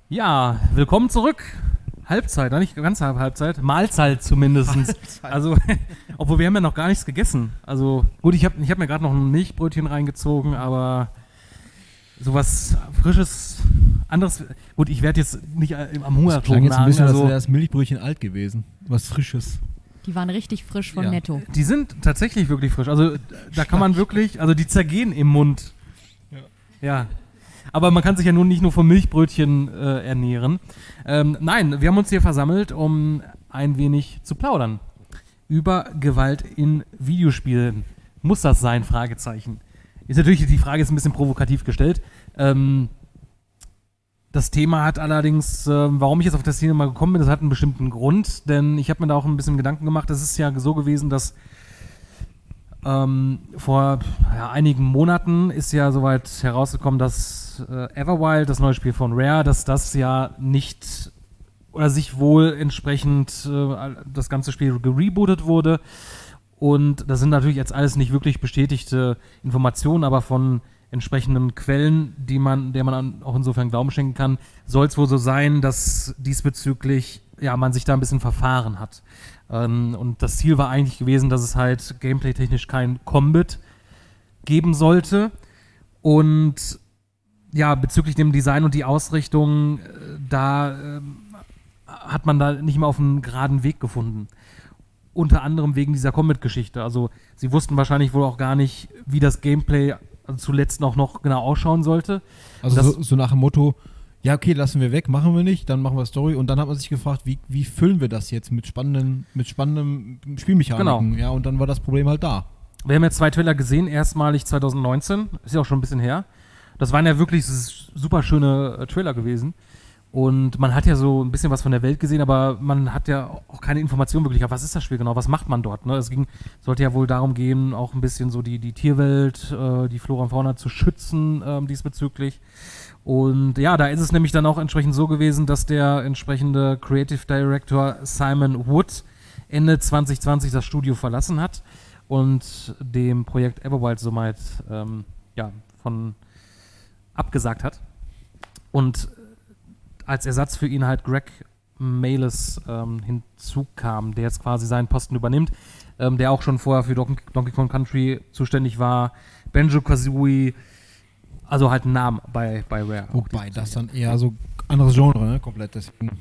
Ja, willkommen zurück. Halbzeit, nicht ganz Halbzeit, Mahlzeit zumindest. Also, obwohl wir haben ja noch gar nichts gegessen. Also gut, ich hab mir gerade noch ein Milchbrötchen reingezogen, aber sowas Frisches, anderes. Gut, ich werde jetzt nicht am Hungertuch klang jetzt ein bisschen, also, als wäre das Milchbrötchen alt gewesen. Was Frisches. Die waren richtig frisch von Netto. Die sind tatsächlich wirklich frisch. Also da kann man wirklich, also die zergehen im Mund. Ja. Aber man kann sich ja nun nicht nur von Milchbrötchen ernähren. Nein, wir haben uns hier versammelt, um ein wenig zu plaudern. Über Gewalt in Videospielen. Muss das sein? Fragezeichen. Ist natürlich, die Frage ist ein bisschen provokativ gestellt. Das Thema hat allerdings, warum ich jetzt auf das Thema gekommen bin, das hat einen bestimmten Grund, denn ich habe mir da auch ein bisschen Gedanken gemacht. Es ist ja so gewesen, dass vor einigen Monaten ist ja soweit herausgekommen, dass Everwild, das neue Spiel von Rare, dass das ja nicht oder sich wohl entsprechend das ganze Spiel gerebootet wurde. Und das sind natürlich jetzt alles nicht wirklich bestätigte Informationen, aber von entsprechenden Quellen, der man auch insofern Glauben schenken kann, soll es wohl so sein, dass diesbezüglich man sich da ein bisschen verfahren hat. Und das Ziel war eigentlich gewesen, dass es halt gameplay-technisch kein Combat geben sollte. Und ja, bezüglich dem Design und die Ausrichtung, hat man da nicht mehr auf einen geraden Weg gefunden. Unter anderem wegen dieser Combat-Geschichte. Also sie wussten wahrscheinlich wohl auch gar nicht, wie das Gameplay zuletzt noch genau ausschauen sollte. Also so nach dem Motto, ja okay, lassen wir weg, machen wir nicht, dann machen wir Story und dann hat man sich gefragt, wie füllen wir das jetzt mit spannenden Spielmechaniken? Genau. Ja, und dann war das Problem halt da. Wir haben ja 2 Trailer gesehen, erstmalig 2019, ist ja auch schon ein bisschen her. Das waren ja wirklich super schöne Trailer gewesen. Und man hat ja so ein bisschen was von der Welt gesehen, aber man hat ja auch keine Information wirklich. Was ist das Spiel genau? Was macht man dort? Ne? Es sollte ja wohl darum gehen, auch ein bisschen so die Tierwelt, die Flora und Fauna zu schützen diesbezüglich. Und ja, da ist es nämlich dann auch entsprechend so gewesen, dass der entsprechende Creative Director Simon Wood Ende 2020 das Studio verlassen hat und dem Projekt Everwild somit von abgesagt hat. Und als Ersatz für ihn halt Greg Mayles hinzukam, der jetzt quasi seinen Posten übernimmt, der auch schon vorher für Donkey Kong Country zuständig war, Banjo-Kazooie, also halt ein Name bei Rare. Wobei das dann eher so anderes Genre, ne? Komplett deswegen.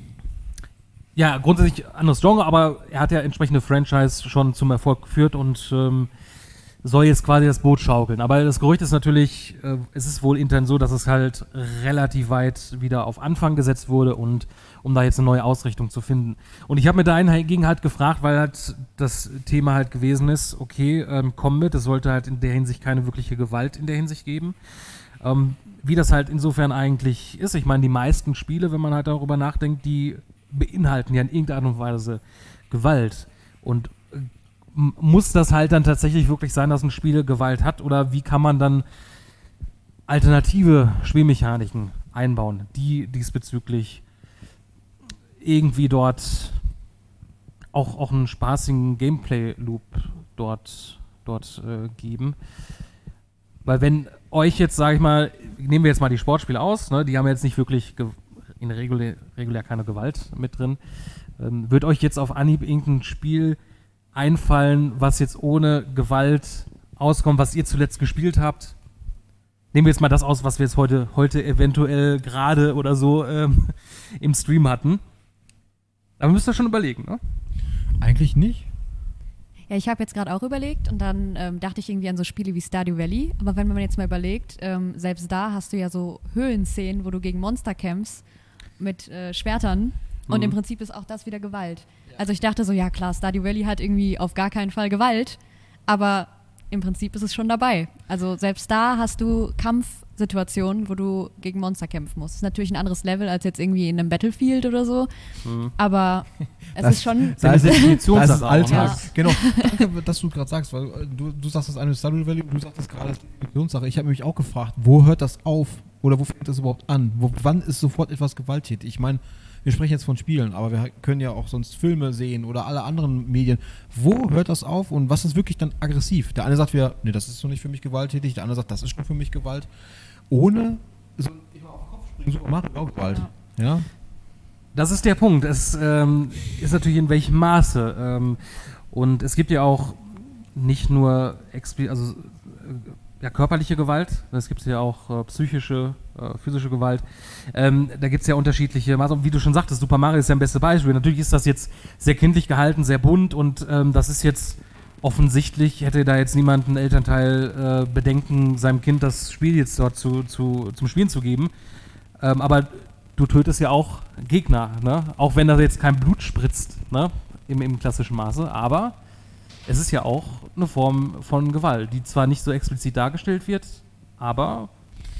Ja, grundsätzlich anderes Genre, aber er hat ja entsprechende Franchise schon zum Erfolg geführt und soll jetzt quasi das Boot schaukeln. Aber das Gerücht ist natürlich, es ist wohl intern so, dass es halt relativ weit wieder auf Anfang gesetzt wurde und um da jetzt eine neue Ausrichtung zu finden. Und ich habe mir dagegen halt gefragt, weil halt das Thema halt gewesen ist, okay, Combat, es sollte halt in der Hinsicht keine wirkliche Gewalt in der Hinsicht geben. Wie das halt insofern eigentlich ist. Ich meine, die meisten Spiele, wenn man halt darüber nachdenkt, die beinhalten ja in irgendeiner Art und Weise Gewalt. Und muss das halt dann tatsächlich wirklich sein, dass ein Spiel Gewalt hat? Oder wie kann man dann alternative Spielmechaniken einbauen, die diesbezüglich irgendwie dort auch einen spaßigen Gameplay-Loop dort geben? Weil wenn euch jetzt, sage ich mal, nehmen wir jetzt mal die Sportspiele aus, ne, die haben jetzt nicht wirklich in regulär keine Gewalt mit drin, wird euch jetzt auf Anhieb irgendein Spiel einfallen, was jetzt ohne Gewalt auskommt, was ihr zuletzt gespielt habt? Nehmen wir jetzt mal das aus, was wir jetzt heute eventuell gerade oder so im Stream hatten. Aber müsst ihr schon überlegen, ne? Eigentlich nicht. Ja, ich habe jetzt gerade auch überlegt und dann dachte ich irgendwie an so Spiele wie Stardew Valley. Aber wenn man jetzt mal überlegt, selbst da hast du ja so Höhlenszenen, wo du gegen Monster kämpfst mit Schwertern. Und im Prinzip ist auch das wieder Gewalt. Also ich dachte so, ja klar, Stardew Valley hat irgendwie auf gar keinen Fall Gewalt, aber im Prinzip ist es schon dabei. Also selbst da hast du Kampfsituationen, wo du gegen Monster kämpfen musst. Das ist natürlich ein anderes Level als jetzt irgendwie in einem Battlefield oder so, aber es ist schon... Das ist Definitionssache Alltag. Ja. Genau, danke, dass du gerade sagst, weil du sagst das eine Stardew Valley und du sagst das gerade als Definitionssache. Ich habe mich auch gefragt, wo hört das auf oder wo fängt das überhaupt an? Wann ist sofort etwas gewalttätig? Ich meine, wir sprechen jetzt von Spielen, aber wir können ja auch sonst Filme sehen oder alle anderen Medien. Wo hört das auf und was ist wirklich dann aggressiv? Der eine sagt wieder, nee, das ist so nicht für mich gewalttätig. Der andere sagt, das ist schon für mich Gewalt. Ohne so immer auf den Kopf springen, so machen wir auch Gewalt. Ja? Das ist der Punkt. Es ist natürlich in welchem Maße. Und es gibt ja auch nicht nur körperliche Gewalt, es gibt ja auch psychische, physische Gewalt. Da gibt es ja unterschiedliche Maße. Und wie du schon sagtest, Super Mario ist ja ein bestes Beispiel. Natürlich ist das jetzt sehr kindlich gehalten, sehr bunt und das ist jetzt offensichtlich, hätte da jetzt niemand, ein Elternteil, Bedenken, seinem Kind das Spiel jetzt dort zum Spielen zu geben. Aber du tötest ja auch Gegner, ne? Auch wenn da jetzt kein Blut spritzt, ne? Im klassischen Maße, aber es ist ja auch eine Form von Gewalt, die zwar nicht so explizit dargestellt wird, aber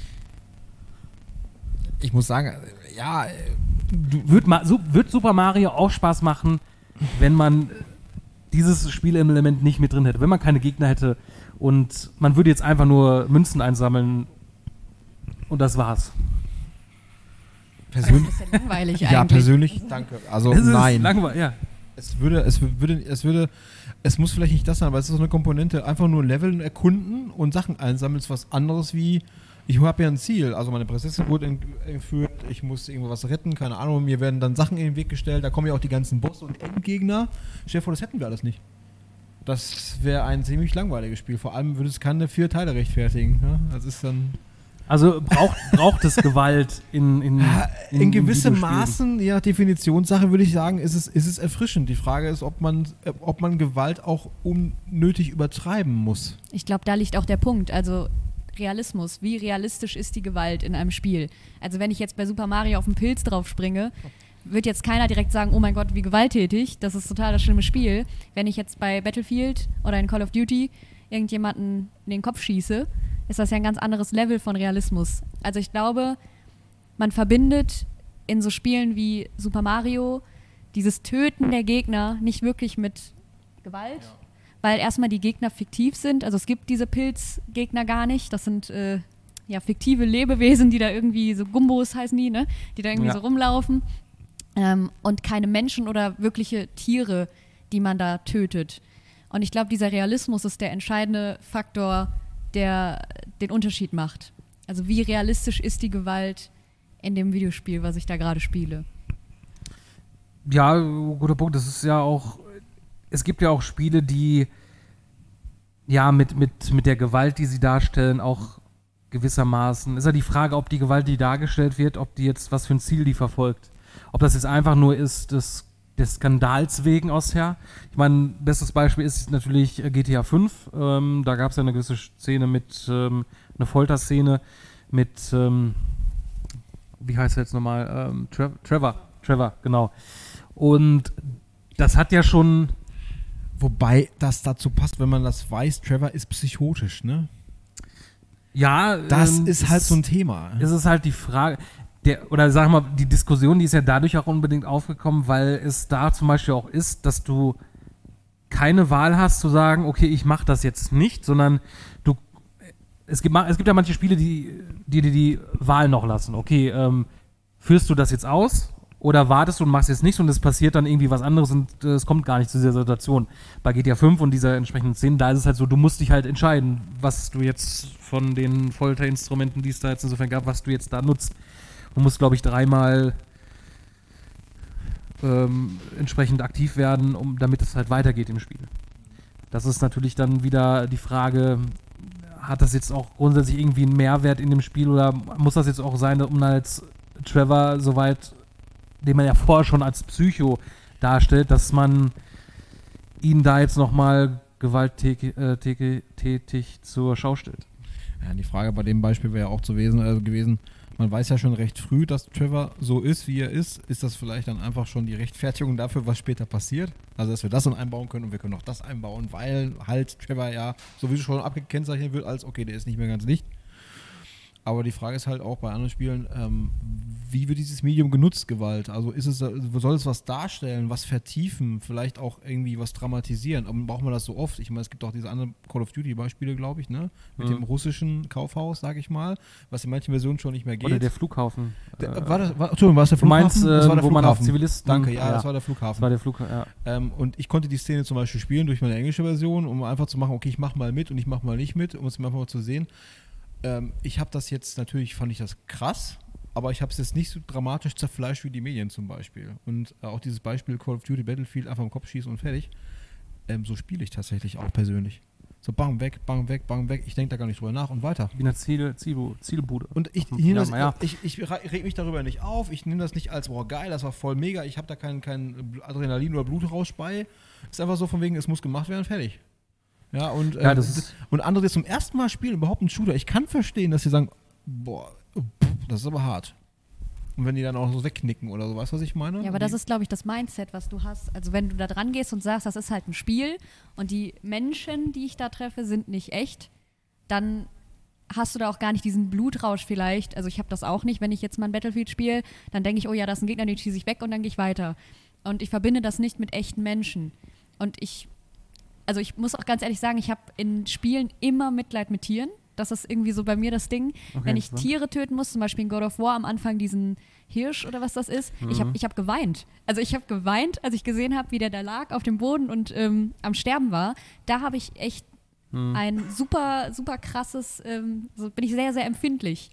ich muss sagen, ja, wird Super Mario auch Spaß machen, wenn man dieses Spielelement nicht mit drin hätte, wenn man keine Gegner hätte und man würde jetzt einfach nur Münzen einsammeln und das war's. Persönlich, das ist ja langweilig eigentlich. ja, persönlich, danke. Also Es ist nein. langweilig, ja. Es muss vielleicht nicht das sein, aber es ist so eine Komponente, einfach nur Leveln erkunden und Sachen einsammeln, ist was anderes wie, ich habe ja ein Ziel, also meine Prinzessin wurde entführt, ich muss irgendwo was retten, keine Ahnung, mir werden dann Sachen in den Weg gestellt, da kommen ja auch die ganzen Bosse und Endgegner. Stell dir vor, das hätten wir alles nicht. Das wäre ein ziemlich langweiliges Spiel, vor allem würde es keine 4 Teile rechtfertigen. Ne? Das ist dann... Also braucht es Gewalt in gewissem Videospielen? Maßen, ja, Definitionssache würde ich sagen, ist es erfrischend. Die Frage ist, ob man Gewalt auch unnötig übertreiben muss. Ich glaube, da liegt auch der Punkt. Also Realismus. Wie realistisch ist die Gewalt in einem Spiel? Also wenn ich jetzt bei Super Mario auf den Pilz drauf springe, wird jetzt keiner direkt sagen, oh mein Gott, wie gewalttätig, das ist total das schlimme Spiel. Wenn ich jetzt bei Battlefield oder in Call of Duty irgendjemanden in den Kopf schieße, ist das ja ein ganz anderes Level von Realismus. Also ich glaube, man verbindet in so Spielen wie Super Mario dieses Töten der Gegner nicht wirklich mit Gewalt, weil erstmal die Gegner fiktiv sind. Also es gibt diese Pilzgegner gar nicht. Das sind fiktive Lebewesen, die da irgendwie, so Gumbos heißen die, ne? Die da irgendwie so rumlaufen. Und keine Menschen oder wirkliche Tiere, die man da tötet. Und ich glaube, dieser Realismus ist der entscheidende Faktor, der den Unterschied macht. Also wie realistisch ist die Gewalt in dem Videospiel, was ich da gerade spiele? Ja, guter Punkt. Das ist ja auch, es gibt ja auch Spiele, die ja mit der Gewalt, die sie darstellen, auch gewissermaßen, ist ja die Frage, ob die Gewalt, die dargestellt wird, ob die jetzt, was für ein Ziel die verfolgt. Ob das jetzt einfach nur ist, des Skandals wegen ausher. Ich meine, bestes Beispiel ist natürlich GTA 5. Da gab es ja eine gewisse Szene mit, eine Folterszene mit, wie heißt er jetzt nochmal? Trevor, genau. Und das hat ja schon... Wobei das dazu passt, wenn man das weiß, Trevor ist psychotisch, ne? Ja. Das ist halt so ein Thema. Es ist halt die Frage... oder sagen wir mal, die Diskussion, die ist ja dadurch auch unbedingt aufgekommen, weil es da zum Beispiel auch ist, dass du keine Wahl hast zu sagen, okay, ich mache das jetzt nicht, sondern es gibt ja manche Spiele, die Wahl noch lassen. Okay, führst du das jetzt aus oder wartest du und machst jetzt nichts und es passiert dann irgendwie was anderes und es kommt gar nicht zu dieser Situation. Bei GTA 5 und dieser entsprechenden Szene, da ist es halt so, du musst dich halt entscheiden, was du jetzt von den Folterinstrumenten, die es da jetzt insofern gab, was du jetzt da nutzt. Du musst, glaube ich, 3-mal entsprechend aktiv werden, damit es halt weitergeht im Spiel. Das ist natürlich dann wieder die Frage, hat das jetzt auch grundsätzlich irgendwie einen Mehrwert in dem Spiel oder muss das jetzt auch sein, um als Trevor soweit, den man ja vorher schon als Psycho darstellt, dass man ihn da jetzt nochmal gewalttätig zur Schau stellt? Ja, die Frage bei dem Beispiel wäre ja auch gewesen, man weiß ja schon recht früh, dass Trevor so ist, wie er ist. Ist das vielleicht dann einfach schon die Rechtfertigung dafür, was später passiert? Also, dass wir das dann einbauen können und wir können auch das einbauen, weil halt Trevor ja sowieso schon abgekennzeichnet wird als, okay, der ist nicht mehr ganz Licht. Aber die Frage ist halt auch bei anderen Spielen, wie wird dieses Medium genutzt, Gewalt? Also soll es was darstellen, was vertiefen, vielleicht auch irgendwie was dramatisieren? Aber braucht man das so oft? Ich meine, es gibt auch diese anderen Call of Duty Beispiele, glaube ich, ne? Mit dem russischen Kaufhaus, sage ich mal, was in manchen Versionen schon nicht mehr geht. Oder der Flughafen. Entschuldigung, war es der Flughafen? Du meinst, das war der wo Flughafen. man auf Zivilisten... Danke, ja, das war der Flughafen. Das war der Flughafen, ja. Und ich konnte die Szene zum Beispiel spielen durch meine englische Version, um einfach zu machen, okay, ich mache mal mit und ich mache mal nicht mit, um es mir einfach mal zu sehen. Ich habe das jetzt, natürlich fand ich das krass, aber ich habe es jetzt nicht so dramatisch zerfleischt wie die Medien zum Beispiel. Und auch dieses Beispiel Call of Duty Battlefield einfach im Kopf schießen und fertig, so spiele ich tatsächlich auch persönlich. So bang weg, bang weg, bang weg. Ich denke da gar nicht drüber nach und weiter. Wie eine Zielbude. Und ich reg mich darüber nicht auf. Ich nehme das nicht als, boah, geil, das war voll mega. Ich habe da kein Adrenalin oder Blutrausch bei. Ist einfach so von wegen, es muss gemacht werden, fertig. Ja, und andere, die zum ersten Mal spielen, überhaupt einen Shooter. Ich kann verstehen, dass sie sagen, boah, das ist aber hart. Und wenn die dann auch so wegknicken oder so, weißt du, was ich meine? Ja, aber das ist, glaube ich, das Mindset, was du hast. Also wenn du da dran gehst und sagst, das ist halt ein Spiel und die Menschen, die ich da treffe, sind nicht echt, dann hast du da auch gar nicht diesen Blutrausch vielleicht. Also ich habe das auch nicht, wenn ich jetzt mal ein Battlefield spiele, dann denke ich, oh ja, das ist ein Gegner, den schieße ich weg und dann gehe ich weiter. Und ich verbinde das nicht mit echten Menschen. Und ich muss auch ganz ehrlich sagen, ich habe in Spielen immer Mitleid mit Tieren. Das ist irgendwie so bei mir das Ding. Okay, wenn ich Tiere töten muss, zum Beispiel in God of War am Anfang diesen Hirsch oder was das ist, ich hab geweint. Also ich habe geweint, als ich gesehen habe, wie der da lag auf dem Boden und am Sterben war. Da habe ich echt ein super, super krasses, so bin ich sehr, sehr empfindlich.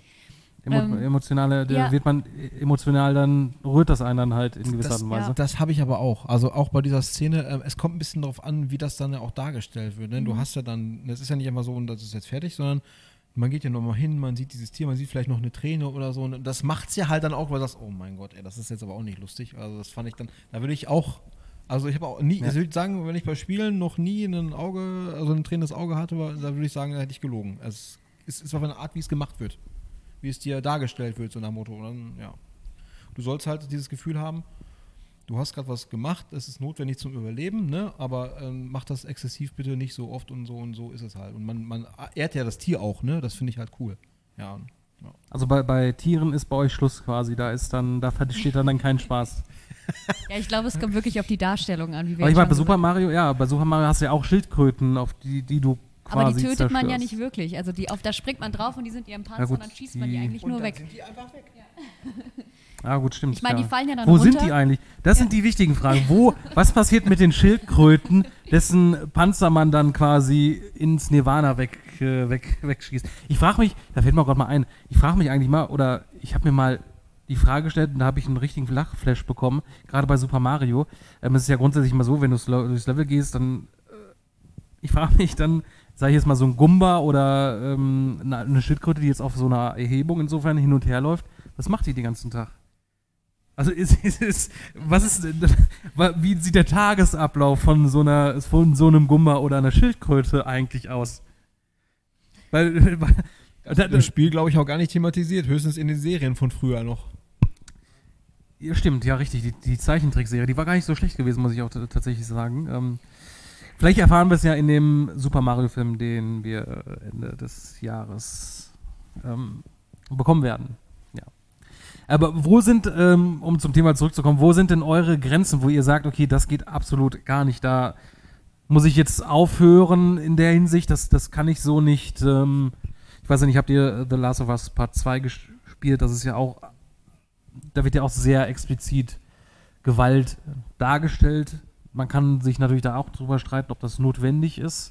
Wird man emotional, dann rührt das einen dann halt in gewisser Art und Weise. Ja. Das habe ich aber auch. Also auch bei dieser Szene, es kommt ein bisschen darauf an, wie das dann ja auch dargestellt wird. Ne? Du hast ja dann, das ist ja nicht einfach so, und das ist jetzt fertig, sondern man geht ja nochmal hin, man sieht dieses Tier, man sieht vielleicht noch eine Träne oder so. Und das macht es ja halt dann auch, weil du sagst, oh mein Gott, ey, das ist jetzt aber auch nicht lustig. Also das fand ich dann, da würde ich auch, also ich habe auch nie, ich würde sagen, wenn ich bei Spielen noch nie ein tränendes Auge hatte, da würde ich sagen, da hätte ich gelogen. Es ist auf eine Art, wie es gemacht wird. Wie es dir dargestellt wird, so nach Motto. Und dann, ja. Du sollst halt dieses Gefühl haben, du hast gerade was gemacht, es ist notwendig zum Überleben, ne? Aber mach das exzessiv bitte nicht so oft und so ist es halt. Und man ehrt ja das Tier auch, ne? Das finde ich halt cool. Ja. Also bei Tieren ist bei euch Schluss quasi, da steht dann kein Spaß. Ja, ich glaube, es kommt wirklich auf die Darstellung an. Wie wir aber ich meine, bei Super Mario hast du ja auch Schildkröten, auf die du aber die tötet man ja nicht wirklich. Also da springt man drauf und die sind ihrem Panzer und dann schießt man die eigentlich nur weg. Sind die einfach weg. Ja, gut, stimmt. Ich meine, die fallen ja dann runter. Wo sind die eigentlich? Das sind die wichtigen Fragen. Was passiert mit den Schildkröten, dessen Panzer man dann quasi ins Nirvana wegschießt? Ich frage mich, da fällt mir gerade mal ein, ich frage mich eigentlich mal, oder ich habe mir mal die Frage gestellt und da habe ich einen richtigen Lachflash bekommen, gerade bei Super Mario. Es ist ja grundsätzlich mal so, wenn du durchs Level gehst, dann ich frage mich dann, sag ich jetzt mal so ein Gumba oder eine Schildkröte, die jetzt auf so einer Erhebung insofern hin und her läuft, was macht die den ganzen Tag? Also wie sieht der Tagesablauf von so einem Gumba oder einer Schildkröte eigentlich aus? Im Spiel, glaube ich, auch gar nicht thematisiert, höchstens in den Serien von früher noch. Ja, stimmt, ja, richtig. Die Zeichentrickserie, die war gar nicht so schlecht gewesen, muss ich auch tatsächlich sagen. Vielleicht erfahren wir es ja in dem Super Mario-Film, den wir Ende des Jahres bekommen werden. Ja. Aber wo sind, um zum Thema zurückzukommen, wo sind denn eure Grenzen, wo ihr sagt, okay, das geht absolut gar nicht, da muss ich jetzt aufhören in der Hinsicht, das kann ich so nicht, ich weiß ja nicht, habt ihr The Last of Us Part 2 gespielt, das ist ja auch, da wird ja auch sehr explizit Gewalt dargestellt. Man kann sich natürlich da auch drüber streiten, ob das notwendig ist,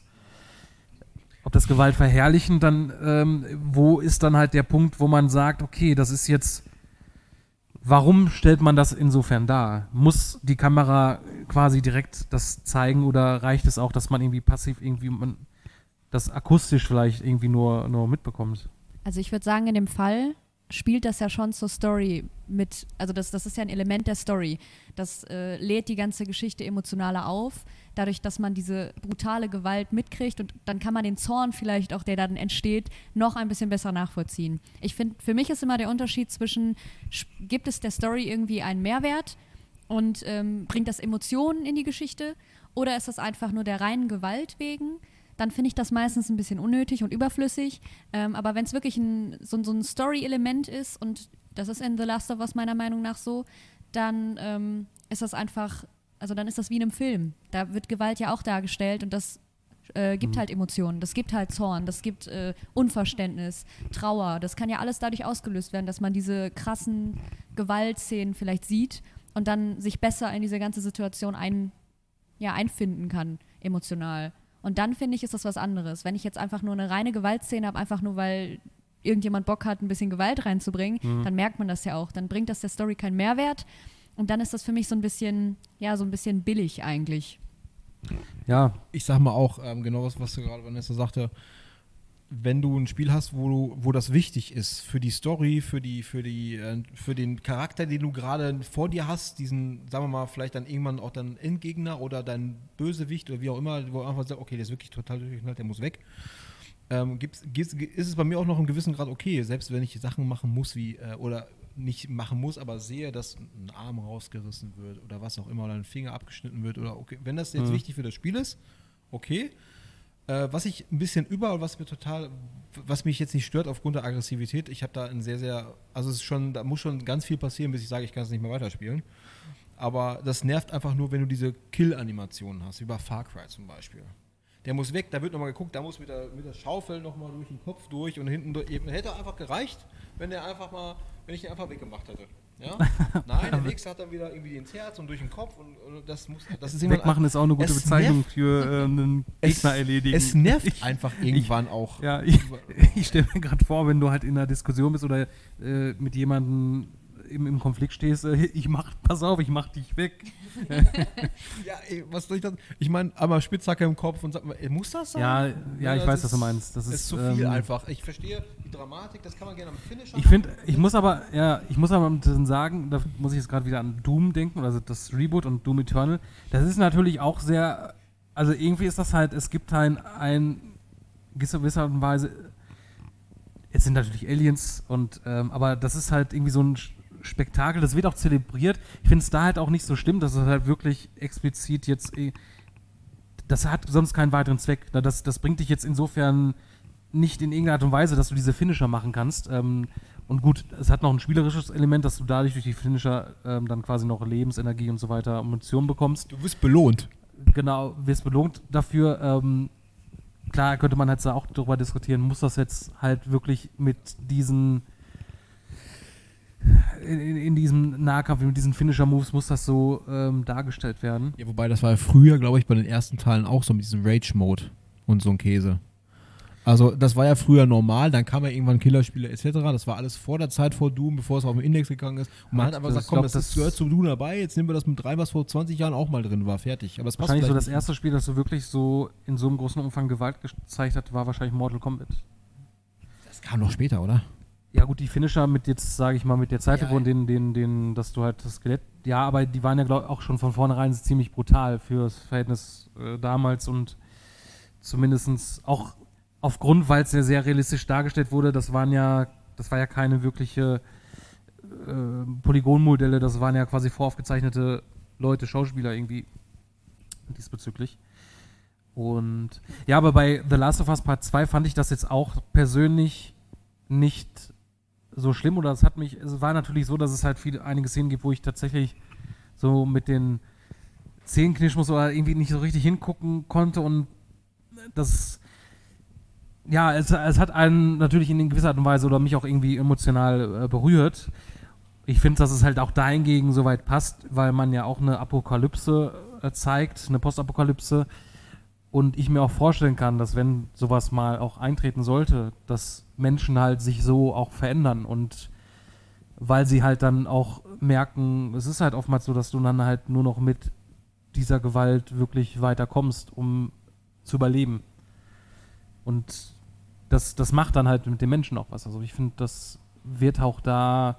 ob das Gewalt verherrlichen, dann wo ist dann halt der Punkt, wo man sagt, okay, das ist jetzt, warum stellt man das insofern dar? Muss die Kamera quasi direkt das zeigen oder reicht es auch, dass man irgendwie passiv das akustisch vielleicht irgendwie nur mitbekommt? Also ich würde sagen, in dem Fall spielt das ja schon zur Story mit, also das ist ja ein Element der Story. Das lädt die ganze Geschichte emotionaler auf, dadurch, dass man diese brutale Gewalt mitkriegt und dann kann man den Zorn vielleicht auch, der dann entsteht, noch ein bisschen besser nachvollziehen. Ich finde, für mich ist immer der Unterschied zwischen, gibt es der Story irgendwie einen Mehrwert und bringt das Emotionen in die Geschichte oder ist das einfach nur der reinen Gewalt wegen? Dann finde ich das meistens ein bisschen unnötig und überflüssig. Aber wenn es wirklich so ein Story-Element ist, und das ist in The Last of Us meiner Meinung nach so, dann ist das einfach, also dann ist das wie in einem Film. Da wird Gewalt ja auch dargestellt und das gibt halt Emotionen, das gibt halt Zorn, das gibt Unverständnis, Trauer. Das kann ja alles dadurch ausgelöst werden, dass man diese krassen Gewaltszenen vielleicht sieht und dann sich besser in diese ganze Situation einfinden kann, emotional. Und dann finde ich, ist das was anderes. Wenn ich jetzt einfach nur eine reine Gewaltszene habe, einfach nur weil irgendjemand Bock hat, ein bisschen Gewalt reinzubringen, dann merkt man das ja auch. Dann bringt das der Story keinen Mehrwert und dann ist das für mich so ein bisschen billig eigentlich. Ja. Ich sag mal auch, genau was du gerade, Vanessa sagte, wenn du ein Spiel hast, wo das wichtig ist für die Story, für den Charakter, den du gerade vor dir hast, diesen, sagen wir mal, vielleicht dann irgendwann auch dein Endgegner oder dein Bösewicht oder wie auch immer, wo du einfach sagst, okay, der ist wirklich total durchgeknallt, der muss weg. Ist es bei mir auch noch im gewissen Grad okay, selbst wenn ich Sachen machen muss, oder nicht machen muss, aber sehe, dass ein Arm rausgerissen wird oder was auch immer oder ein Finger abgeschnitten wird oder okay, wenn das jetzt wichtig für das Spiel ist, okay. Was ich ein bisschen was mich jetzt nicht stört aufgrund der Aggressivität, ich habe da also es ist schon, da muss schon ganz viel passieren, bis ich sage, ich kann es nicht mehr weiterspielen. Aber das nervt einfach nur, wenn du diese Kill-Animationen hast, wie bei Far Cry zum Beispiel. Der muss weg, da wird nochmal geguckt, da muss mit der Schaufel nochmal durch den Kopf durch und hinten durch. Hätte einfach gereicht, wenn ich ihn einfach weggemacht hätte. Ja? Nein, der nächste hat dann wieder irgendwie ins Herz und durch den Kopf und das ist Wegmachen ist auch eine gute Bezeichnung für einen Gegner erledigen. Es nervt einfach irgendwann auch. Ja, ich stelle mir gerade vor, wenn du halt in einer Diskussion bist oder mit jemandem im Konflikt stehst, pass auf, ich mach dich weg. Ja, was soll ich das? Ich meine, einmal Spitzhacke im Kopf und sag mal, muss das sein? Ja, ich weiß, was du meinst. Das ist zu viel einfach. Ich verstehe die Dramatik, das kann man gerne am Finisher ich muss aber sagen, da muss ich jetzt gerade wieder an Doom denken, also das Reboot und Doom Eternal. Das ist natürlich auch sehr, also irgendwie ist das halt, es gibt ein gewisser Art und Weise, es sind natürlich Aliens aber das ist halt irgendwie so ein Spektakel, das wird auch zelebriert. Ich finde es da halt auch nicht so schlimm, dass es halt wirklich explizit jetzt, das hat sonst keinen weiteren Zweck. Das bringt dich jetzt insofern nicht in irgendeiner Art und Weise, dass du diese Finisher machen kannst. Und gut, es hat noch ein spielerisches Element, dass du dadurch durch die Finisher dann quasi noch Lebensenergie und so weiter, Munition bekommst. Du wirst belohnt. Genau, wirst belohnt dafür. Klar könnte man jetzt auch darüber diskutieren, muss das jetzt halt wirklich mit diesen in diesem Nahkampf, mit diesen Finisher-Moves muss das so dargestellt werden. Ja, wobei das war ja früher, glaube ich, bei den ersten Teilen auch so mit diesem Rage-Mode und so ein Käse. Also das war ja früher normal, dann kam ja irgendwann Killerspiele etc. Das war alles vor der Zeit vor Doom, bevor es auf den Index gegangen ist. Und man hat einfach gesagt, komm, das gehört zu Doom dabei, jetzt nehmen wir das mit rein, was vor 20 Jahren auch mal drin war, fertig. Aber es passt wahrscheinlich so das erste Spiel, das so wirklich so in so einem großen Umfang Gewalt gezeigt hat, war wahrscheinlich Mortal Kombat. Das kam noch später, oder? Ja gut, die Finisher mit jetzt, sage ich mal, mit der Zeit, wo dass du halt das Skelett, ja, aber die waren ja glaube ich auch schon von vornherein ziemlich brutal fürs Verhältnis damals und zumindest auch aufgrund, weil es ja sehr realistisch dargestellt wurde, das war ja keine wirkliche Polygonmodelle, das waren ja quasi voraufgezeichnete Leute, Schauspieler irgendwie diesbezüglich. Und ja, aber bei The Last of Us Part 2 fand ich das jetzt auch persönlich nicht so schlimm, oder es war natürlich so, dass es halt einige Szenen gibt, wo ich tatsächlich so mit den Zähnen knirschen muss oder irgendwie nicht so richtig hingucken konnte und das, ja, es hat einen natürlich in gewisser Art und Weise oder mich auch irgendwie emotional berührt. Ich finde, dass es halt auch dahingegen soweit passt, weil man ja auch eine Apokalypse zeigt, eine Postapokalypse, und ich mir auch vorstellen kann, dass wenn sowas mal auch eintreten sollte, dass Menschen halt sich so auch verändern und weil sie halt dann auch merken, es ist halt oftmals so, dass du dann halt nur noch mit dieser Gewalt wirklich weiterkommst, um zu überleben. Und das macht dann halt mit den Menschen auch was. Also ich finde, das wird auch da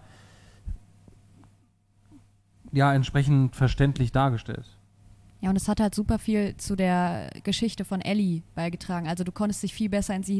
ja entsprechend verständlich dargestellt. Ja, und es hat halt super viel zu der Geschichte von Ellie beigetragen. Also du konntest dich viel besser in sie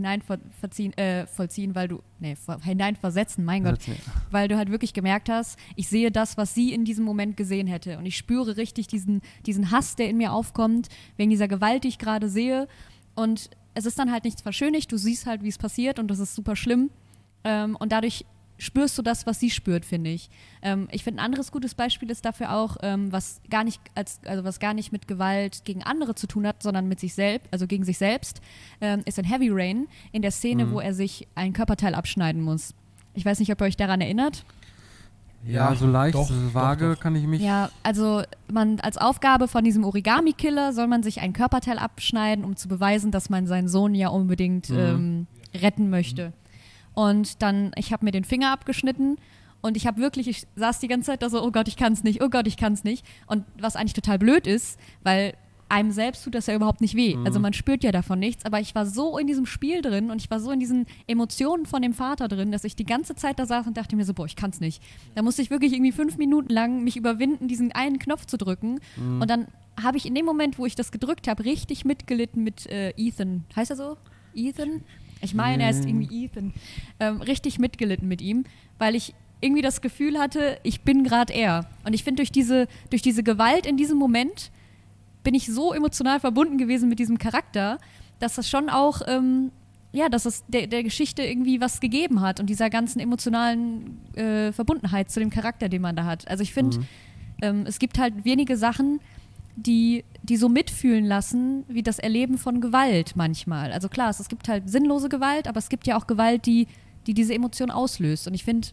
hineinversetzen, mein Gott. Weil du halt wirklich gemerkt hast, ich sehe das, was sie in diesem Moment gesehen hätte. Und ich spüre richtig diesen Hass, der in mir aufkommt, wegen dieser Gewalt, die ich gerade sehe. Und es ist dann halt nichts verschönigt, du siehst halt, wie es passiert und das ist super schlimm. Und dadurch spürst du das, was sie spürt, finde ich. Ich finde, ein anderes gutes Beispiel ist dafür auch, was gar nicht mit Gewalt gegen andere zu tun hat, sondern mit sich selbst, also gegen sich selbst, ist in Heavy Rain, in der Szene, wo er sich ein Körperteil abschneiden muss. Ich weiß nicht, ob ihr euch daran erinnert. Ja, so leicht, vage kann ich mich... Ja, also man als Aufgabe von diesem Origami-Killer soll man sich ein Körperteil abschneiden, um zu beweisen, dass man seinen Sohn ja unbedingt retten möchte. und dann, ich habe mir den Finger abgeschnitten und ich saß die ganze Zeit da so, oh Gott, ich kann's nicht, oh Gott, ich kann's nicht. Und was eigentlich total blöd ist, weil einem selbst tut das ja überhaupt nicht weh. Also man spürt ja davon nichts, aber ich war so in diesem Spiel drin und ich war so in diesen Emotionen von dem Vater drin, dass ich die ganze Zeit da saß und dachte mir so, boah, ich kann's nicht. Da musste ich wirklich irgendwie 5 Minuten lang mich überwinden, diesen einen Knopf zu drücken und dann habe ich in dem Moment, wo ich das gedrückt habe, richtig mitgelitten mit Ethan. Heißt er so? Ethan? Ich meine, er ist irgendwie Ethan. Richtig mitgelitten mit ihm, weil ich irgendwie das Gefühl hatte, ich bin gerade er. Und ich finde, durch diese Gewalt in diesem Moment bin ich so emotional verbunden gewesen mit diesem Charakter, dass das schon auch, dass es der Geschichte irgendwie was gegeben hat und dieser ganzen emotionalen Verbundenheit zu dem Charakter, den man da hat. Also ich finde, es gibt halt wenige Sachen, die so mitfühlen lassen, wie das Erleben von Gewalt manchmal. Also klar, es gibt halt sinnlose Gewalt, aber es gibt ja auch Gewalt, die diese Emotion auslöst. Und ich finde,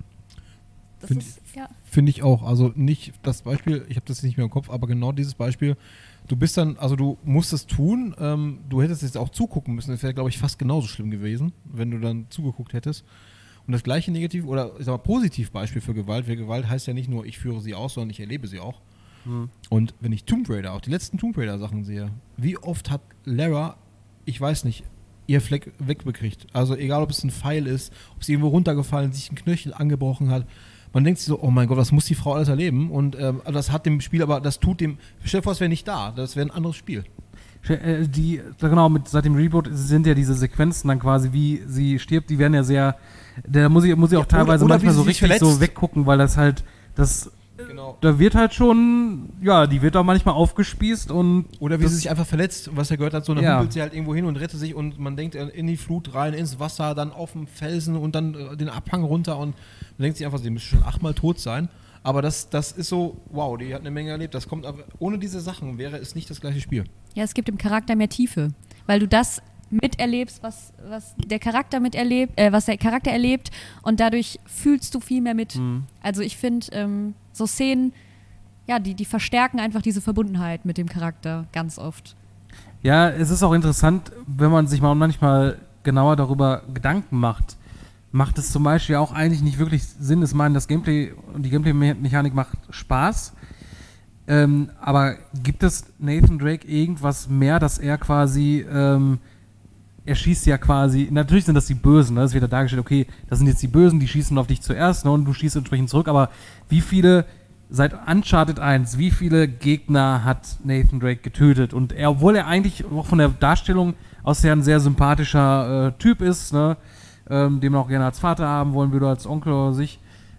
Finde ich auch. Also nicht das Beispiel, ich habe das nicht mehr im Kopf, aber genau dieses Beispiel, du bist dann, also du musst es tun, du hättest jetzt auch zugucken müssen, das wäre, glaube ich, fast genauso schlimm gewesen, wenn du dann zugeguckt hättest. Und das gleiche Negativ- oder ich sag mal Positivbeispiel für Gewalt, weil Gewalt heißt ja nicht nur, ich führe sie aus, sondern ich erlebe sie auch. Und wenn ich Tomb Raider, auch die letzten Tomb Raider Sachen sehe, wie oft hat Lara, ich weiß nicht, ihr Fleck wegbekriegt. Also egal, ob es ein Pfeil ist, ob sie irgendwo runtergefallen, sich ein Knöchel angebrochen hat. Man denkt sich so, oh mein Gott, was muss die Frau alles erleben? Und das hat dem Spiel, aber das tut dem, stell dir vor, es wäre nicht da, das wäre ein anderes Spiel. Genau, seit dem Reboot sind ja diese Sequenzen dann quasi, wie sie stirbt, die werden ja sehr, da muss ich auch teilweise oder manchmal so richtig verletzt. so weggucken, weil das halt, Genau. da wird halt schon, ja, die wird auch manchmal aufgespießt und Oder wie sie sich einfach verletzt, was er gehört hat, so dann Ja. humpelt sie halt irgendwo hin und rettet sich und man denkt in die Flut rein, ins Wasser, dann auf dem Felsen und dann den Abhang runter und man denkt sich einfach, sie müsste schon 8-mal tot sein. Aber das ist so, wow, die hat eine Menge erlebt. Das kommt aber, ohne diese Sachen wäre es nicht das gleiche Spiel. Ja, es gibt im Charakter mehr Tiefe, weil du das miterlebst, was der Charakter was der Charakter erlebt und dadurch fühlst du viel mehr mit. Also ich finde, so Szenen, ja, die verstärken einfach diese Verbundenheit mit dem Charakter ganz oft. ja, es ist auch interessant, wenn man sich mal manchmal genauer darüber Gedanken macht es zum Beispiel auch eigentlich nicht wirklich Sinn. Ich meine, das Gameplay und die Gameplay-Mechanik macht Spaß. Aber gibt es Nathan Drake irgendwas mehr, dass er quasi, er schießt ja quasi, natürlich sind das die Bösen, ne? Es wird ja dargestellt, okay, das sind jetzt die Bösen, die schießen auf dich zuerst, ne? Und du schießt entsprechend zurück, aber wie viele, seit Uncharted 1, wie viele Gegner hat Nathan Drake getötet? Und obwohl er eigentlich auch von der Darstellung aus ja ein sehr sympathischer Typ ist, ne? Den man auch gerne als Vater haben wollen würde, als Onkel oder sich.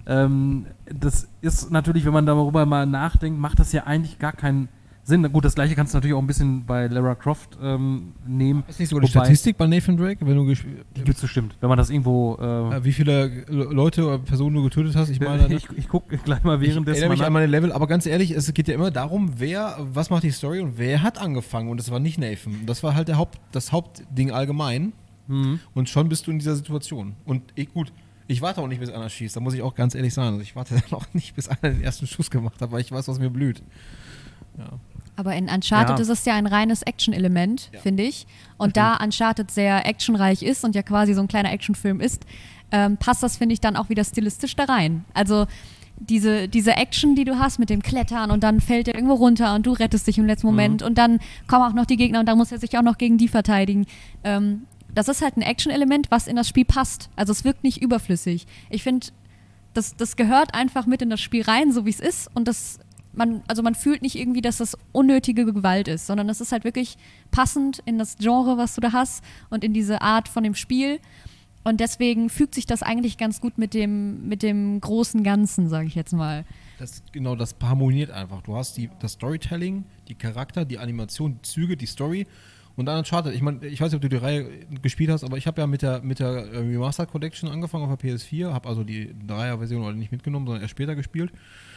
Das ist natürlich, wenn man darüber mal nachdenkt, macht das ja eigentlich gar keinen Sinn. Gut, das gleiche kannst du natürlich auch ein bisschen bei Lara Croft nehmen. Ist nicht sogar die Statistik bei Nathan Drake? Wenn du die gibt es bestimmt, wenn man das irgendwo... wie viele Leute oder Personen du getötet hast? Ich meine, ich gucke gleich mal währenddessen. Ich erinnere mich an meine Level, aber ganz ehrlich, es geht ja immer darum, was macht die Story und wer hat angefangen. Und das war nicht Nathan. Das war halt das Hauptding allgemein. Und schon bist du in dieser Situation. Und ich warte auch nicht, bis einer schießt. Da muss ich auch ganz ehrlich sagen. Also ich warte dann auch nicht, bis einer den ersten Schuss gemacht hat, weil ich weiß, was mir blüht. Ja. Aber in Uncharted ist es ja ein reines Action-Element, finde ich. Und da Uncharted sehr actionreich ist und ja quasi so ein kleiner Actionfilm ist, passt das, finde ich, dann auch wieder stilistisch da rein. Also diese Action, die du hast mit dem Klettern und dann fällt er irgendwo runter und du rettest dich im letzten Moment und dann kommen auch noch die Gegner und dann muss er sich auch noch gegen die verteidigen. Das ist halt ein Action-Element, was in das Spiel passt. Also es wirkt nicht überflüssig. Ich finde, das gehört einfach mit in das Spiel rein, so wie es ist. Und man fühlt nicht irgendwie, dass das unnötige Gewalt ist, sondern es ist halt wirklich passend in das Genre, was du da hast und in diese Art von dem Spiel. Und deswegen fügt sich das eigentlich ganz gut mit dem großen Ganzen, sage ich jetzt mal. Das harmoniert einfach. Du hast das Storytelling, die Charakter, die Animation, die Züge, die Story. Und dann Uncharted, ich meine, ich weiß nicht, ob du die Reihe gespielt hast, aber ich habe ja mit der Remastered Collection angefangen auf der PS4, habe also die 3er-Version nicht mitgenommen, sondern erst später gespielt.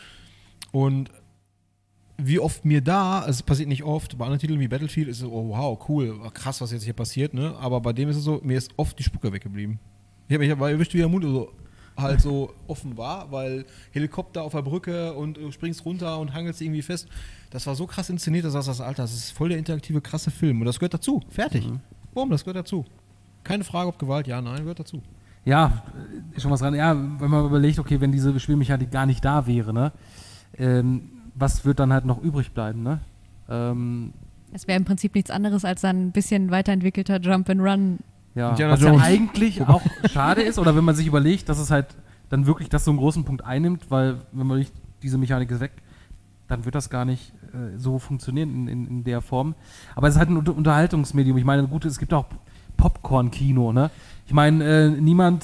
Und wie oft mir es passiert nicht oft, bei anderen Titeln wie Battlefield ist es so, oh wow, cool, krass, was jetzt hier passiert, ne? Aber bei dem ist es so, mir ist oft die Spucke weggeblieben. Ich habe erwischt, wie der Mund halt so offen war, weil Helikopter auf der Brücke und du springst runter und hangelst irgendwie fest. Das war so krass inszeniert, dass das Alter, das ist voll der interaktive, krasse Film. Und das gehört dazu. Fertig. Boom, das gehört dazu. Keine Frage, ob Gewalt, ja, nein, gehört dazu. Ja, ist schon was dran. Ja, wenn man überlegt, okay, wenn diese Spielmechanik gar nicht da wäre, ne, was wird dann halt noch übrig bleiben, ne? Es wäre im Prinzip nichts anderes als ein bisschen weiterentwickelter Jump-and-Run. Ja, Indiana was ja Jones. eigentlich auch schade ist, oder wenn man sich überlegt, dass es halt dann wirklich das so einen großen Punkt einnimmt, weil wenn man nicht diese Mechanik ist weg, dann wird das gar nicht so funktionieren in der Form. Aber es ist halt ein Unterhaltungsmedium. Ich meine, gut, es gibt auch Popcorn-Kino, ne? Ich meine, niemand,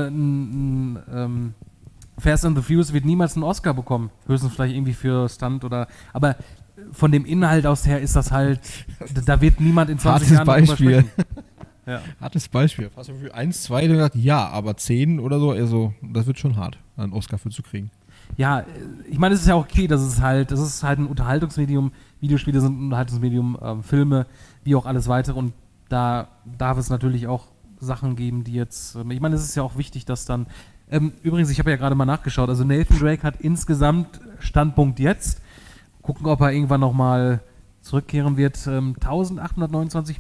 Fast and the Furious wird niemals einen Oscar bekommen. Höchstens vielleicht irgendwie für Stunt aber von dem Inhalt aus her ist das halt, da wird niemand in 20 Jahren drüber Beispiel. sprechen. Ja. Hartes Beispiel. Fast so für 1, 2, dann gesagt, ja, aber 10 oder so, also, das wird schon hart, einen Oscar für zu kriegen. Ja, ich meine, es ist ja auch okay, das ist halt ein Unterhaltungsmedium, Videospiele sind ein Unterhaltungsmedium, Filme, wie auch alles weitere, und da darf es natürlich auch Sachen geben, die jetzt, ich meine, es ist ja auch wichtig, dass dann, übrigens, ich habe ja gerade mal nachgeschaut, also Nathan Drake hat insgesamt Standpunkt jetzt, gucken, ob er irgendwann nochmal zurückkehren wird, 1829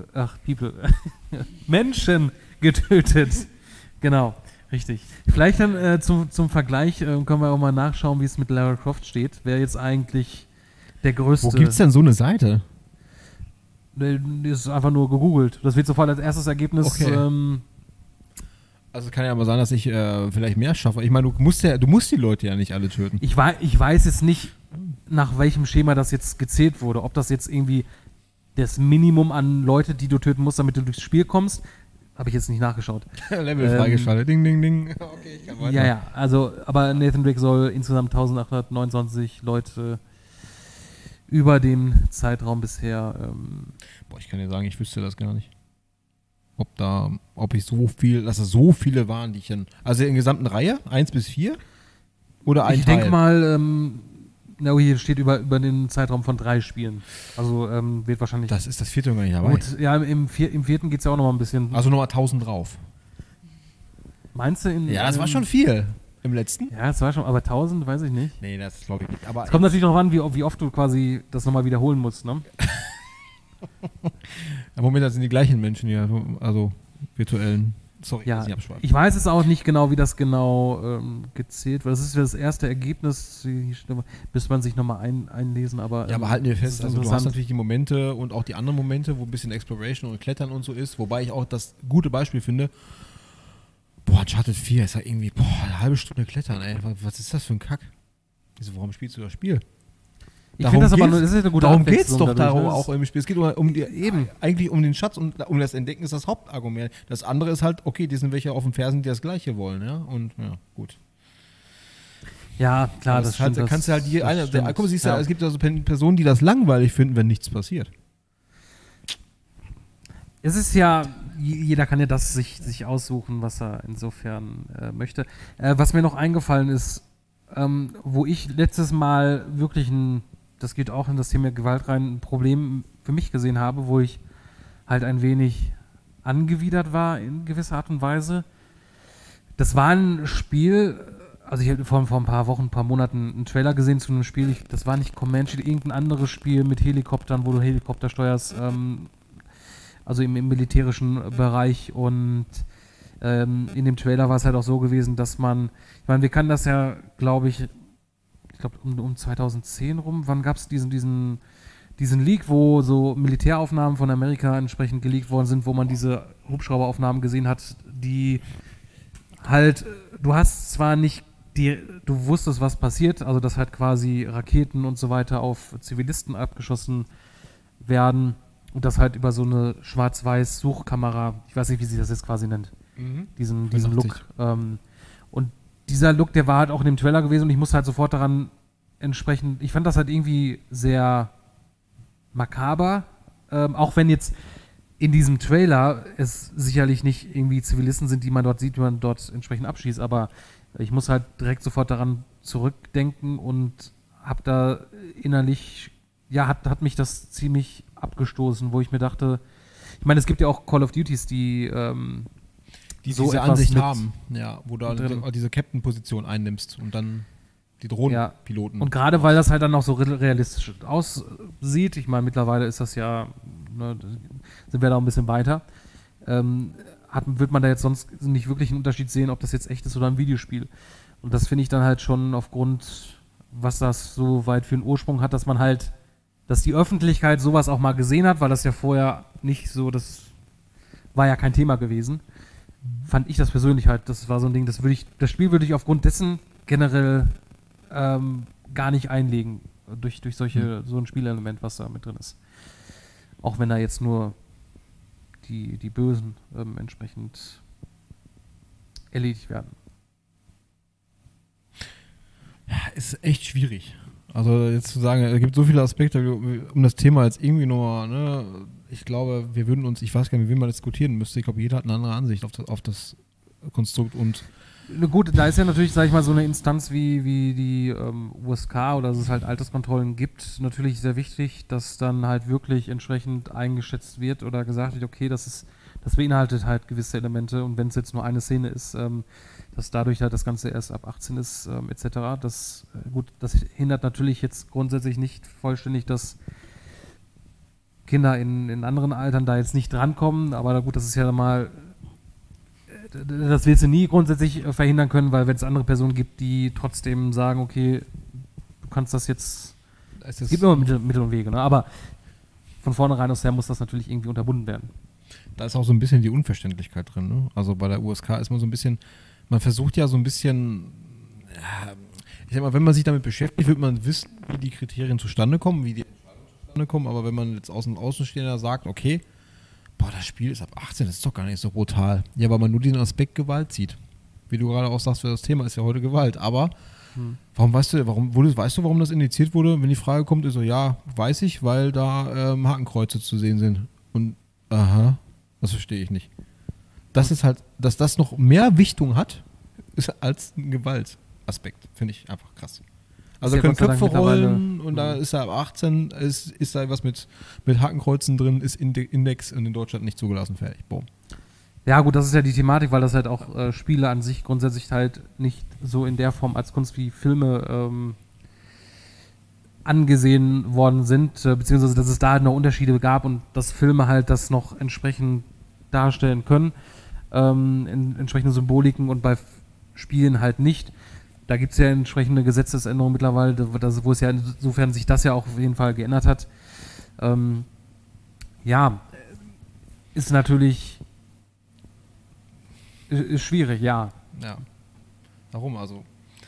Menschen getötet. Genau, richtig. Vielleicht dann zum Vergleich können wir auch mal nachschauen, wie es mit Lara Croft steht. Wer jetzt eigentlich der größte... Wo gibt's denn so eine Seite? Das ist einfach nur gegoogelt. Das wird sofort als erstes Ergebnis... Okay. Also kann ja aber sein, dass ich vielleicht mehr schaffe. Ich meine, du musst die Leute ja nicht alle töten. Ich weiß jetzt nicht, nach welchem Schema das jetzt gezählt wurde. Ob das jetzt irgendwie das Minimum an Leute, die du töten musst, damit du durchs Spiel kommst, habe ich jetzt nicht nachgeschaut. Level freigeschaltet. Ding, ding, ding. Okay, ich kann weiter. Ja, also, aber Nathan Drake soll insgesamt 1829 Leute über den Zeitraum bisher... Boah, ich kann dir sagen, ich wüsste das gar nicht. Ob ich so viel, dass es so viele waren, die ich in... Also in der gesamten Reihe? 1 bis 4? Oder ein Ich Teil? denke mal, hier steht über den Zeitraum von 3 Spielen. Also wird wahrscheinlich... Das ist das 4. gar nicht dabei. Gut, ja, im 4. geht es ja auch noch mal ein bisschen... Also nochmal 1000 drauf. Meinst du? Ja, das war schon viel. Im letzten? Ja, das war schon, aber 1000, weiß ich nicht. Nee, das glaube ich nicht. Aber Es kommt natürlich darauf an, wie oft du quasi das nochmal wiederholen musst, ne? im Moment sind die gleichen Menschen hier, also virtuellen. Sorry, Ja, dass ich abschweife. ich weiß es auch nicht genau, wie das genau gezählt wird. Das ist ja das erste Ergebnis, müsste man sich nochmal einlesen, aber... Ja, aber halten wir das fest, ist also du hast interessant. natürlich die Momente und auch die anderen Momente, wo ein bisschen Exploration und Klettern und so ist, wobei ich auch das gute Beispiel finde, Uncharted 4 ist ja irgendwie, eine halbe Stunde Klettern, ey, was ist das für ein Kack? Also, warum spielst du das Spiel? Ich finde das aber geht's- das ist eine gute Darum geht es Abwechslung doch dadurch, darum ne? auch im Spiel. Es geht eigentlich um den Schatz und um das Entdecken ist das Hauptargument. Das andere ist halt, okay, die sind welche auf den Fersen, die das Gleiche wollen, ja, und ja, gut. Ja, klar, Aber das es halt, stimmt. kannst du halt guck mal, siehst du, ja. es gibt also Personen, die das langweilig finden, wenn nichts passiert. Es ist ja, jeder kann ja das sich aussuchen, was er insofern möchte. Was mir noch eingefallen ist, wo ich letztes Mal wirklich das geht auch in das Thema Gewalt rein, ein Problem für mich gesehen habe, wo ich halt ein wenig angewidert war in gewisser Art und Weise. Das war ein Spiel, also ich habe vor ein paar Wochen, ein paar Monaten einen Trailer gesehen zu einem Spiel, das war nicht Comanche, irgendein anderes Spiel mit Helikoptern, wo du Helikopter steuerst, also im militärischen Bereich, und in dem Trailer war es halt auch so gewesen, dass ich meine, wir kannten das ja, glaube ich um 2010 rum, wann gab es diesen Leak, wo so Militäraufnahmen von Amerika entsprechend geleakt worden sind, wo man diese Hubschrauberaufnahmen gesehen hat, die halt, du hast zwar nicht du wusstest, was passiert, also dass halt quasi Raketen und so weiter auf Zivilisten abgeschossen werden und das halt über so eine schwarz-weiß Suchkamera, ich weiß nicht, wie sie das jetzt quasi nennt, diesen Look. Und dieser Look, der war halt auch in dem Trailer gewesen und ich musste halt sofort daran entsprechend, ich fand das halt irgendwie sehr makaber, auch wenn jetzt in diesem Trailer es sicherlich nicht irgendwie Zivilisten sind, die man dort sieht, die man dort entsprechend abschießt, aber ich muss halt direkt sofort daran zurückdenken und habe da innerlich, ja, hat mich das ziemlich abgestoßen, wo ich mir dachte, ich meine, es gibt ja auch Call of Duties, die so diese etwas Ansicht mit haben, ja, wo du drin. diese Captain-Position einnimmst und dann die Drohnenpiloten. Und gerade weil das halt dann auch so realistisch aussieht, ich meine, mittlerweile ist das ja, ne, sind wir da auch ein bisschen weiter, wird man da jetzt sonst nicht wirklich einen Unterschied sehen, ob das jetzt echt ist oder ein Videospiel. Und das finde ich dann halt schon aufgrund, was das so weit für einen Ursprung hat, dass die Öffentlichkeit sowas auch mal gesehen hat, weil das ja vorher nicht so, das war ja kein Thema gewesen. Fand ich das persönlich halt, das war so ein Ding, das Spiel würde ich aufgrund dessen generell gar nicht einlegen, durch so ein Spielelement, was da mit drin ist. Auch wenn da jetzt nur die Bösen entsprechend erledigt werden. Ja, ist echt schwierig. Also jetzt zu sagen, es gibt so viele Aspekte, um das Thema jetzt irgendwie nochmal, ne, ich glaube, wir würden uns, ich weiß gar nicht, mit wem man diskutieren müsste, ich glaube, jeder hat eine andere Ansicht auf das Konstrukt und gut, da ist ja natürlich, sag ich mal, so eine Instanz wie die USK oder dass es halt Alterskontrollen gibt, natürlich sehr wichtig, dass dann halt wirklich entsprechend eingeschätzt wird oder gesagt wird, okay, das beinhaltet halt gewisse Elemente und wenn es jetzt nur eine Szene ist, dass dadurch halt das Ganze erst ab 18 ist, etc. Das hindert natürlich jetzt grundsätzlich nicht vollständig, dass Kinder in anderen Altern da jetzt nicht drankommen, aber gut, das ist ja mal, das willst du nie grundsätzlich verhindern können, weil wenn es andere Personen gibt, die trotzdem sagen, okay, du kannst das jetzt, es gibt immer Mittel und Wege, ne? Aber von vornherein aus her muss das natürlich irgendwie unterbunden werden. Da ist auch so ein bisschen die Unverständlichkeit drin, ne? Also bei der USK ist man so ein bisschen, man versucht ja so ein bisschen, ich sag mal, wenn man sich damit beschäftigt, wird man wissen, wie die Kriterien zustande kommen, wie die Entscheidungen zustande kommen, aber wenn man jetzt Außenstehender sagt, okay, boah, das Spiel ist ab 18, das ist doch gar nicht so brutal. Ja, weil man nur den Aspekt Gewalt sieht. Wie du gerade auch sagst, das Thema ist ja heute Gewalt, aber weißt du, warum das indiziert wurde? Wenn die Frage kommt, ist so, ja, weiß ich, weil da Hakenkreuze zu sehen sind. Und, aha, das verstehe ich nicht. Das ist halt, dass das noch mehr Wichtung hat, ist als ein Gewaltaspekt. Finde ich einfach krass. Also da können Köpfe rollen und da ist er ab 18, ist da was mit Hakenkreuzen drin, ist Index und in Deutschland nicht zugelassen, fertig. Boom. Ja gut, das ist ja die Thematik, weil das halt auch Spiele an sich grundsätzlich halt nicht so in der Form als Kunst wie Filme angesehen worden sind, beziehungsweise dass es da halt noch Unterschiede gab und dass Filme halt das noch entsprechend darstellen können, in entsprechende Symboliken und bei Spielen halt nicht. Da gibt es ja entsprechende Gesetzesänderungen mittlerweile, wo es ja insofern sich das ja auch auf jeden Fall geändert hat. Ja, ist natürlich ist schwierig, ja. Ja. Warum also?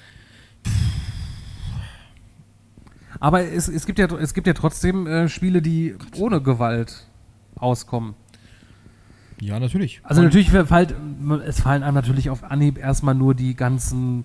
Aber es gibt ja trotzdem Spiele, die ohne Gewalt auskommen. Ja, natürlich. Also natürlich es fallen einem natürlich auf Anhieb erstmal nur die ganzen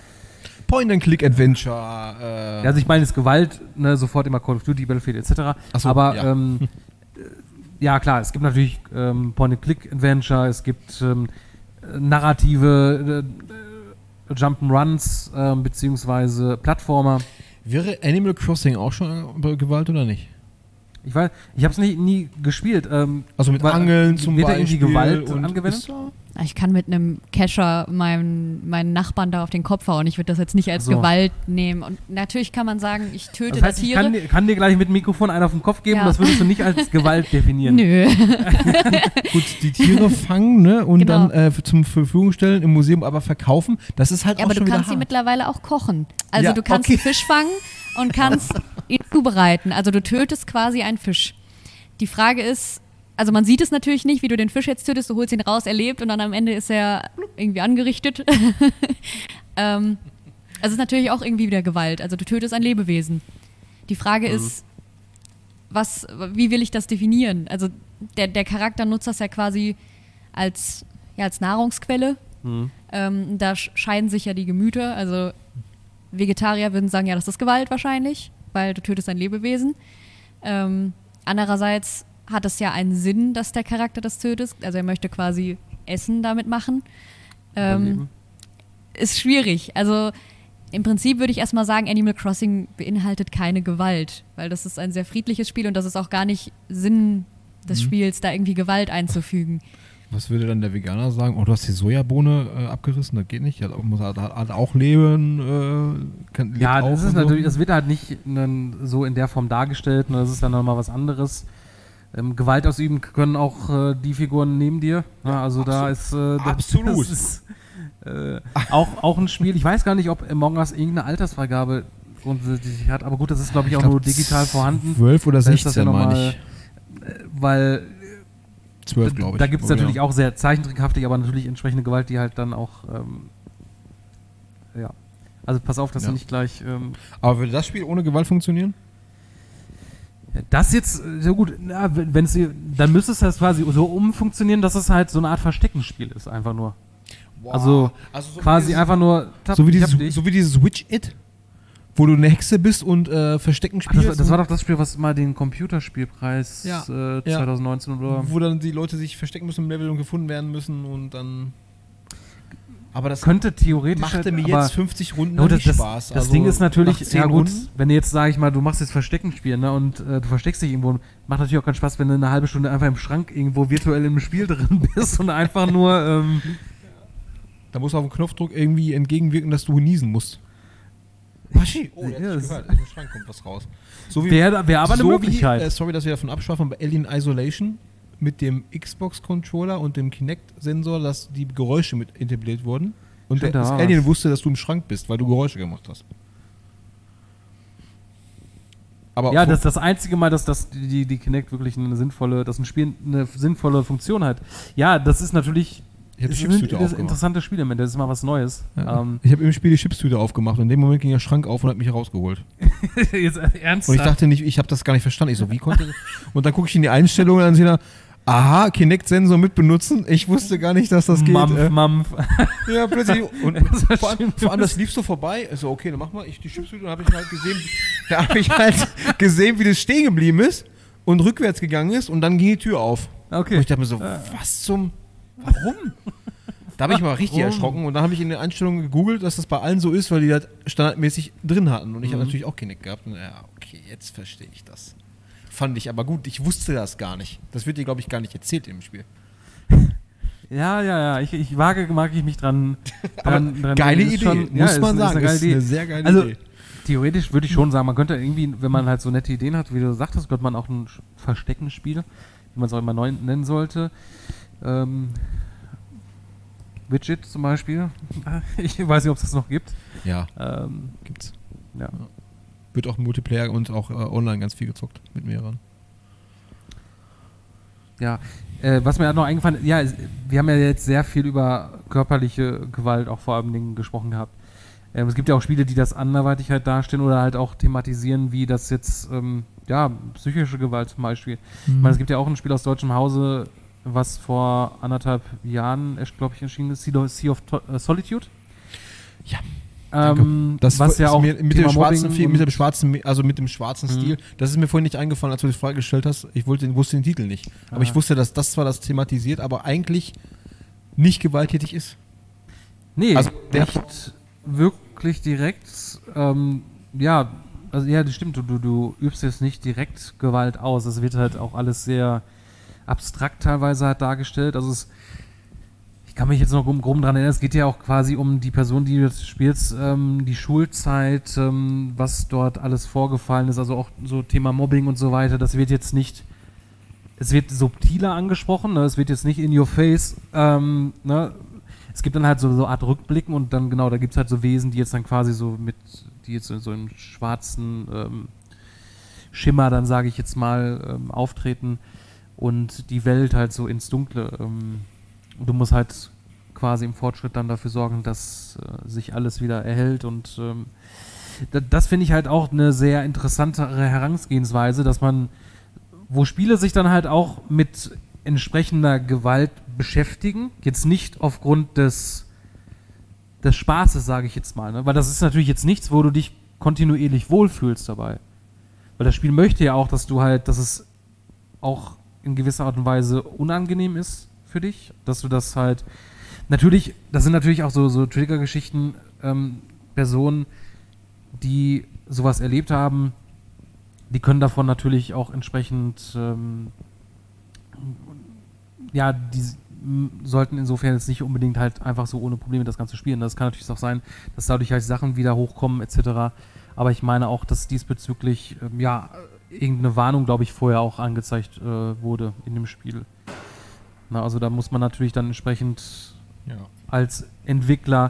Point-and-Click-Adventure. Also ich meine, es ist Gewalt, ne, sofort immer Call of Duty, Battlefield etc. So, aber ja. Ja klar, es gibt natürlich Point-and-Click-Adventure, es gibt narrative Jump'n'Runs beziehungsweise Plattformer. Wäre Animal Crossing auch schon Gewalt oder nicht? Ich weiß, ich habe es nie gespielt. Also mit Angeln zum wird Beispiel. Wird da irgendwie Gewalt angewendet? Ich kann mit einem Kescher meinen Nachbarn da auf den Kopf hauen. Ich würde das jetzt nicht als Gewalt nehmen. Und natürlich kann man sagen, ich töte das heißt, Tiere. Ich kann dir gleich mit dem Mikrofon einen auf den Kopf geben, Ja. und das würdest du nicht als Gewalt definieren. Nö. Gut, die Tiere fangen, ne, und Genau. dann zur Verfügung stellen im Museum, aber verkaufen, das ist halt Ja, auch aber schon du wieder kannst sie hart. mittlerweile auch kochen. Also Ja, du kannst okay. einen Fisch fangen und kannst ihn zubereiten. Also du tötest quasi einen Fisch. Die Frage ist, also man sieht es natürlich nicht, wie du den Fisch jetzt tötest, du holst ihn raus, er lebt und dann am Ende ist er irgendwie angerichtet. Also es ist natürlich auch irgendwie wieder Gewalt. Also du tötest ein Lebewesen. Die Frage ist, wie will ich das definieren? Also der Charakter nutzt das ja quasi als Nahrungsquelle. Da scheiden sich ja die Gemüter. Also Vegetarier würden sagen, ja, das ist Gewalt wahrscheinlich, weil du tötest ein Lebewesen. Andererseits hat es ja einen Sinn, dass der Charakter das tötet. Also er möchte quasi Essen damit machen. Ist schwierig. Also im Prinzip würde ich erstmal sagen, Animal Crossing beinhaltet keine Gewalt, weil das ist ein sehr friedliches Spiel und das ist auch gar nicht Sinn des Spiels, da irgendwie Gewalt einzufügen. Was würde dann der Veganer sagen? Oh, du hast die Sojabohne abgerissen, das geht nicht. Muss halt auch leben. Ja, das ist natürlich, das wird halt nicht so in der Form dargestellt, und das ist dann nochmal was anderes. Gewalt ausüben können auch die Figuren neben dir. Ja, also da ist Absolut. das ist auch ein Spiel. Ich weiß gar nicht, ob Among Us irgendeine Altersfreigabe grundsätzlich hat, aber gut, das ist glaube ich auch nur digital vorhanden. 12 oder Da ist das 16, ja meine nochmal, ich. Weil 12, glaube ich. da gibt es Aber natürlich ja. auch sehr zeichentrickhaftig, aber natürlich entsprechende Gewalt, die halt dann auch ja. Also pass auf, dass Ja. du nicht gleich Aber würde das Spiel ohne Gewalt funktionieren? das jetzt, so gut, wenn es, dann müsste es das quasi so umfunktionieren, dass es halt so eine Art Versteckenspiel ist, einfach nur. Also so quasi einfach nur so wie ich hab dich. so wie dieses Witch It, wo du eine Hexe bist und Verstecken Ach, spielst. das war doch das Spiel, was mal den Computerspielpreis Ja. 2019 oder. wo dann die Leute sich verstecken müssen im Level und gefunden werden müssen und dann. Aber das Könnte theoretisch machte halt, mir aber jetzt 50 Runden no, nicht Spaß. Das Ding ist natürlich, nach 10 ja gut, Runden, wenn du jetzt, sag ich mal, du machst jetzt Versteckenspiel, ne, und du versteckst dich irgendwo, macht natürlich auch keinen Spaß, wenn du eine halbe Stunde einfach im Schrank irgendwo virtuell im Spiel drin bist und einfach nur, da musst du auf den Knopfdruck irgendwie entgegenwirken, dass du niesen musst. Waschi! Oh, Ja, der hat das- sich gehört. Aus dem Schrank kommt was raus. So wäre aber eine so Möglichkeit. Wie, sorry, dass wir davon abschwachen, bei Alien Isolation mit dem Xbox-Controller und dem Kinect-Sensor, dass die Geräusche mit etabliert wurden. Und Stimmt, das da Alien war's. wusste, dass du im Schrank bist, weil du Geräusche gemacht hast. Aber Ja, das ist das einzige Mal, dass die Kinect wirklich dass ein Spiel eine sinnvolle Funktion hat. Ja, das ist natürlich Ich hab die ist Chipstüte ein aufgemacht. interessantes Spielelement, das ist mal was Neues. Ja. Ich habe im Spiel die Chipstüte aufgemacht und in dem Moment ging der Schrank auf und hat mich herausgeholt. Jetzt ernsthaft. Und ich dachte nicht, ich habe das gar nicht verstanden. Ich so, wie konnte Und dann gucke ich in die Einstellungen und dann sehe ich da, aha, Kinect-Sensor mit benutzen. Ich wusste gar nicht, dass das geht. Mampf. Ja, plötzlich. Und Das war vor allem, schön. das lief so vorbei. Ich so, okay, dann mach mal. Ich die Chipstüte und habe ich halt gesehen, da habe ich halt gesehen, wie das stehen geblieben ist und rückwärts gegangen ist und dann ging die Tür auf. Okay. Und ich dachte mir so, was zum, warum? Da habe ich mal richtig Warum? erschrocken und dann habe ich in den Einstellungen gegoogelt, dass das bei allen so ist, weil die das standardmäßig drin hatten. Und ich habe natürlich auch Kinect gehabt. Und ja, okay, jetzt verstehe ich das. Fand ich aber gut. Ich wusste das gar nicht. Das wird dir, glaube ich, gar nicht erzählt im Spiel. Ja. Ich mag ich mich dran. Aber geile ist Idee, schon- muss ist- man ist sagen. eine geile Ist Idee. eine sehr geile Also, Idee. theoretisch würde ich schon sagen, man könnte irgendwie, wenn man halt so nette Ideen hat, wie du sagtest, könnte man auch ein Versteckenspiel, wie man es auch immer neu nennen sollte. Widget zum Beispiel. Ich weiß nicht, ob es das noch gibt. Ja, Ähm, gibt's. ja. Wird auch Multiplayer und auch online ganz viel gezockt mit mehreren. Ja, was mir halt noch eingefallen ist, ja, wir haben ja jetzt sehr viel über körperliche Gewalt auch vor allen Dingen gesprochen gehabt. Es gibt ja auch Spiele, die das anderweitig halt darstellen oder halt auch thematisieren, wie das jetzt, ja, psychische Gewalt zum Beispiel. Ich meine, es gibt ja auch ein Spiel aus deutschem Hause, was vor 1,5 Jahren, glaube ich, erschienen ist, Sea of Solitude. Ja. Das was ja auch mit dem Thema schwarzen, Mobbing mit dem schwarzen, also mit dem schwarzen Mhm. Stil. Das ist mir vorhin nicht eingefallen, als du die Frage gestellt hast. Ich wusste den Titel nicht. Aber ich wusste, dass das zwar das thematisiert, aber eigentlich nicht gewalttätig ist. Nee, Also der- nicht wirklich direkt. Ja, also ja, das stimmt. Du übst jetzt nicht direkt Gewalt aus. Es wird halt auch alles sehr abstrakt teilweise halt dargestellt. Also ich kann mich jetzt noch grob dran erinnern, es geht ja auch quasi um die Person, die du jetzt spielst, die Schulzeit, was dort alles vorgefallen ist, also auch so Thema Mobbing und so weiter. Das wird jetzt nicht, es wird subtiler angesprochen, ne? Es wird jetzt nicht in your face, ne? Es gibt dann halt so eine Art Rückblicken und dann genau, da gibt es halt so Wesen, die jetzt dann quasi die jetzt so im schwarzen Schimmer dann, sage ich jetzt mal, auftreten und die Welt halt so ins Dunkle. Du musst halt quasi im Fortschritt dann dafür sorgen, dass sich alles wieder erhält und das finde ich halt auch eine sehr interessantere Herangehensweise, dass man, wo Spiele sich dann halt auch mit entsprechender Gewalt beschäftigen, jetzt nicht aufgrund des Spaßes, sage ich jetzt mal, ne? Weil das ist natürlich jetzt nichts, wo du dich kontinuierlich wohlfühlst dabei. Weil das Spiel möchte ja auch, dass es auch in gewisser Art und Weise unangenehm ist für dich, dass du das halt, natürlich, das sind natürlich auch so Trigger-Geschichten, Personen, die sowas erlebt haben, die können davon natürlich auch entsprechend, ja, die sollten insofern jetzt nicht unbedingt halt einfach so ohne Probleme das Ganze spielen. Das kann natürlich auch sein, dass dadurch halt Sachen wieder hochkommen etc. Aber ich meine auch, dass diesbezüglich, ja, irgendeine Warnung, glaube ich, vorher auch angezeigt wurde in dem Spiel. Na, also da muss man natürlich dann entsprechend als Entwickler,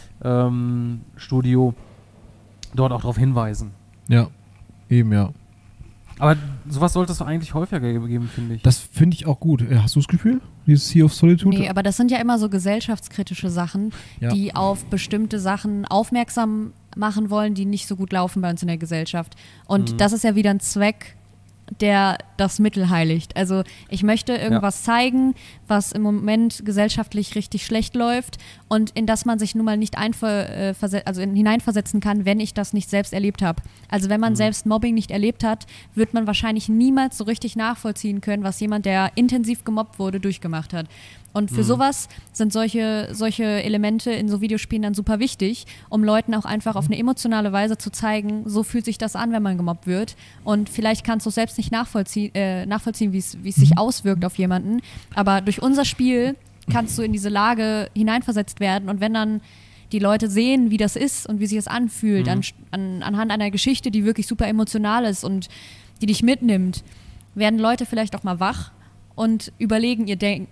Studio dort auch darauf hinweisen. Ja, eben, ja. Aber sowas sollte es doch eigentlich häufiger geben, finde ich. Das finde ich auch gut. Hast du das Gefühl? Dieses Sea of Solitude? Nee, aber das sind ja immer so gesellschaftskritische Sachen, die auf bestimmte Sachen aufmerksam machen wollen, die nicht so gut laufen bei uns in der Gesellschaft. Und das ist ja wieder ein Zweck, der das Mittel heiligt. Also ich möchte irgendwas zeigen, was im Moment gesellschaftlich richtig schlecht läuft und in das man sich nun mal nicht hineinversetzen kann, wenn ich das nicht selbst erlebt habe. Also wenn man selbst Mobbing nicht erlebt hat, wird man wahrscheinlich niemals so richtig nachvollziehen können, was jemand, der intensiv gemobbt wurde, durchgemacht hat. Und für sowas sind solche Elemente in so Videospielen dann super wichtig, um Leuten auch einfach auf eine emotionale Weise zu zeigen, so fühlt sich das an, wenn man gemobbt wird. Und vielleicht kannst du es selbst nicht nachvollziehen, wie es sich auswirkt auf jemanden. Aber durch unser Spiel kannst du in diese Lage hineinversetzt werden. Und wenn dann die Leute sehen, wie das ist und wie sich das anfühlt, anhand einer Geschichte, die wirklich super emotional ist und die dich mitnimmt, werden Leute vielleicht auch mal wach und überdenken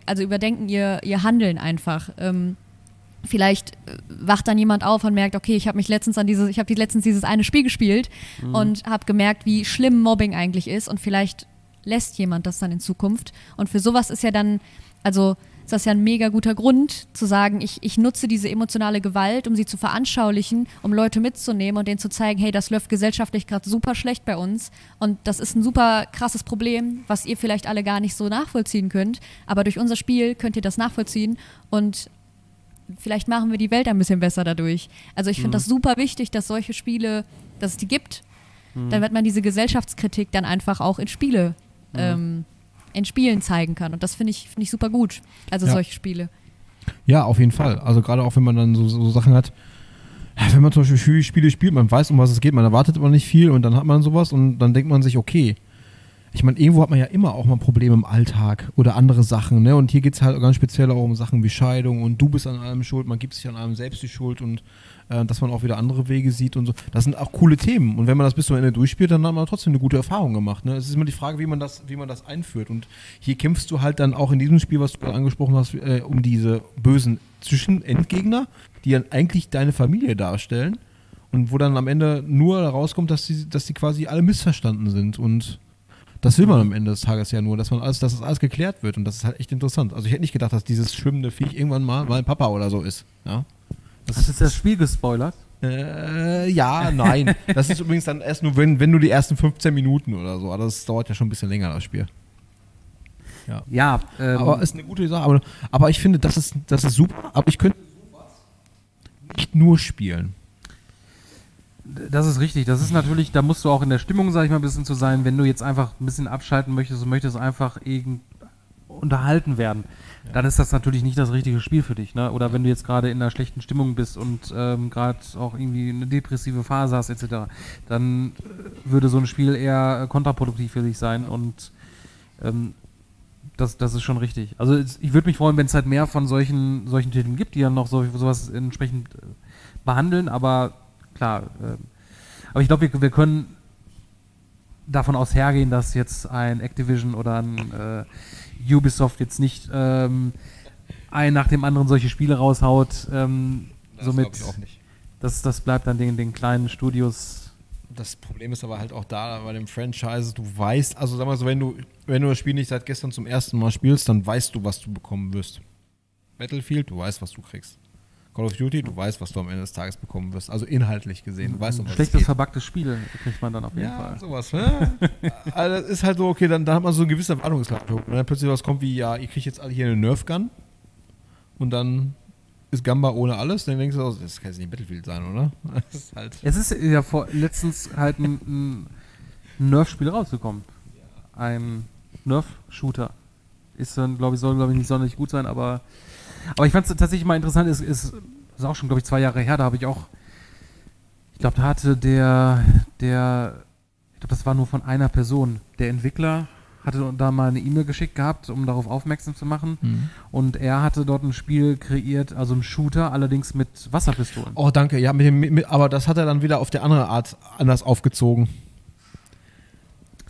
ihr Handeln einfach. Vielleicht wacht dann jemand auf und merkt, okay, ich habe letztens dieses eine Spiel gespielt und habe gemerkt, wie schlimm Mobbing eigentlich ist und vielleicht lässt jemand das dann in Zukunft. Und für sowas ist ja dann, also ist das ja ein mega guter Grund zu sagen, ich nutze diese emotionale Gewalt, um sie zu veranschaulichen, um Leute mitzunehmen und denen zu zeigen, hey, das läuft gesellschaftlich gerade super schlecht bei uns und das ist ein super krasses Problem, was ihr vielleicht alle gar nicht so nachvollziehen könnt, aber durch unser Spiel könnt ihr das nachvollziehen und vielleicht machen wir die Welt ein bisschen besser dadurch. Also ich finde das super wichtig, dass solche Spiele, dass es die gibt. Dann wird man diese Gesellschaftskritik dann einfach auch in Spielen zeigen kann. Und das finde ich super gut. Also solche Spiele. Ja, auf jeden Fall. Also gerade auch, wenn man dann so Sachen hat, wenn man zum Beispiel Spiele spielt, man weiß, um was es geht, man erwartet aber nicht viel und dann hat man sowas und dann denkt man sich, okay, ich meine, irgendwo hat man ja immer auch mal Probleme im Alltag oder andere Sachen, ne? Und hier geht es halt ganz speziell auch um Sachen wie Scheidung und du bist an allem schuld, man gibt sich an allem selbst die Schuld und dass man auch wieder andere Wege sieht und so. Das sind auch coole Themen. Und wenn man das bis zum Ende durchspielt, dann hat man trotzdem eine gute Erfahrung gemacht. Ne? Es ist immer die Frage, wie man das einführt. Und hier kämpfst du halt dann auch in diesem Spiel, was du gerade angesprochen hast, um diese bösen Endgegner, die dann eigentlich deine Familie darstellen und wo dann am Ende nur rauskommt, dass die quasi alle missverstanden sind. Und das will man am Ende des Tages ja nur, dass das alles geklärt wird. Und das ist halt echt interessant. Also ich hätte nicht gedacht, dass dieses schwimmende Viech irgendwann mal mein Papa oder so ist. Ja? Hast du jetzt das Spiel gespoilert? Ja, nein. Das ist übrigens dann erst nur, wenn du die ersten 15 Minuten oder so. Aber das dauert ja schon ein bisschen länger, das Spiel. Ja, aber ist eine gute Sache. Aber ich finde, das ist super. Aber ich könnte sowas nicht nur spielen. Das ist richtig. Das ist natürlich, da musst du auch in der Stimmung, sag ich mal, ein bisschen zu sein. Wenn du jetzt einfach ein bisschen abschalten möchtest und möchtest einfach unterhalten werden, dann ist das natürlich nicht das richtige Spiel für dich, ne? Oder wenn du jetzt gerade in einer schlechten Stimmung bist und gerade auch irgendwie eine depressive Phase hast etc., dann würde so ein Spiel eher kontraproduktiv für dich sein und das ist schon richtig. Also ich würde mich freuen, wenn es halt mehr von solchen Titeln gibt, die dann noch sowas entsprechend behandeln, aber klar, aber ich glaube, wir können davon aus hergehen, dass jetzt ein Activision oder ein Ubisoft jetzt nicht ein nach dem anderen solche Spiele raushaut. Somit, ich auch nicht. Das bleibt dann den kleinen Studios. Das Problem ist aber halt auch da bei dem Franchise, du weißt, also sag mal so, wenn du das Spiel nicht seit gestern zum ersten Mal spielst, dann weißt du, was du bekommen wirst. Battlefield, du weißt, was du kriegst. Call of Duty, du weißt, was du am Ende des Tages bekommen wirst. Also inhaltlich gesehen, du weißt, um was schlechtes, es geht. Verbacktes Spiel kriegt man dann auf jeden Fall. Ja, sowas. Ne? Also das ist halt so, okay, dann hat man so eine gewisse Erwartungshaltung. Und dann plötzlich was kommt wie, ja, ihr kriegt jetzt alle hier eine Nerf-Gun und dann ist Gamba ohne alles. Dann denkst du, das kann jetzt nicht Battlefield sein, oder? Das ist halt es ist ja letztens halt ein Nerf-Spiel rausgekommen. Ein Nerf-Shooter. Soll, glaube ich, nicht sonderlich gut sein, aber ich fand es tatsächlich mal interessant, ist auch schon, glaube ich, 2 Jahre her, da habe ich auch, ich glaube, da hatte ich glaube, das war nur von einer Person, der Entwickler hatte da mal eine E-Mail geschickt gehabt, um darauf aufmerksam zu machen, und er hatte dort ein Spiel kreiert, also ein Shooter, allerdings mit Wasserpistolen. Oh, danke, ja, aber das hat er dann wieder auf der andere Art anders aufgezogen.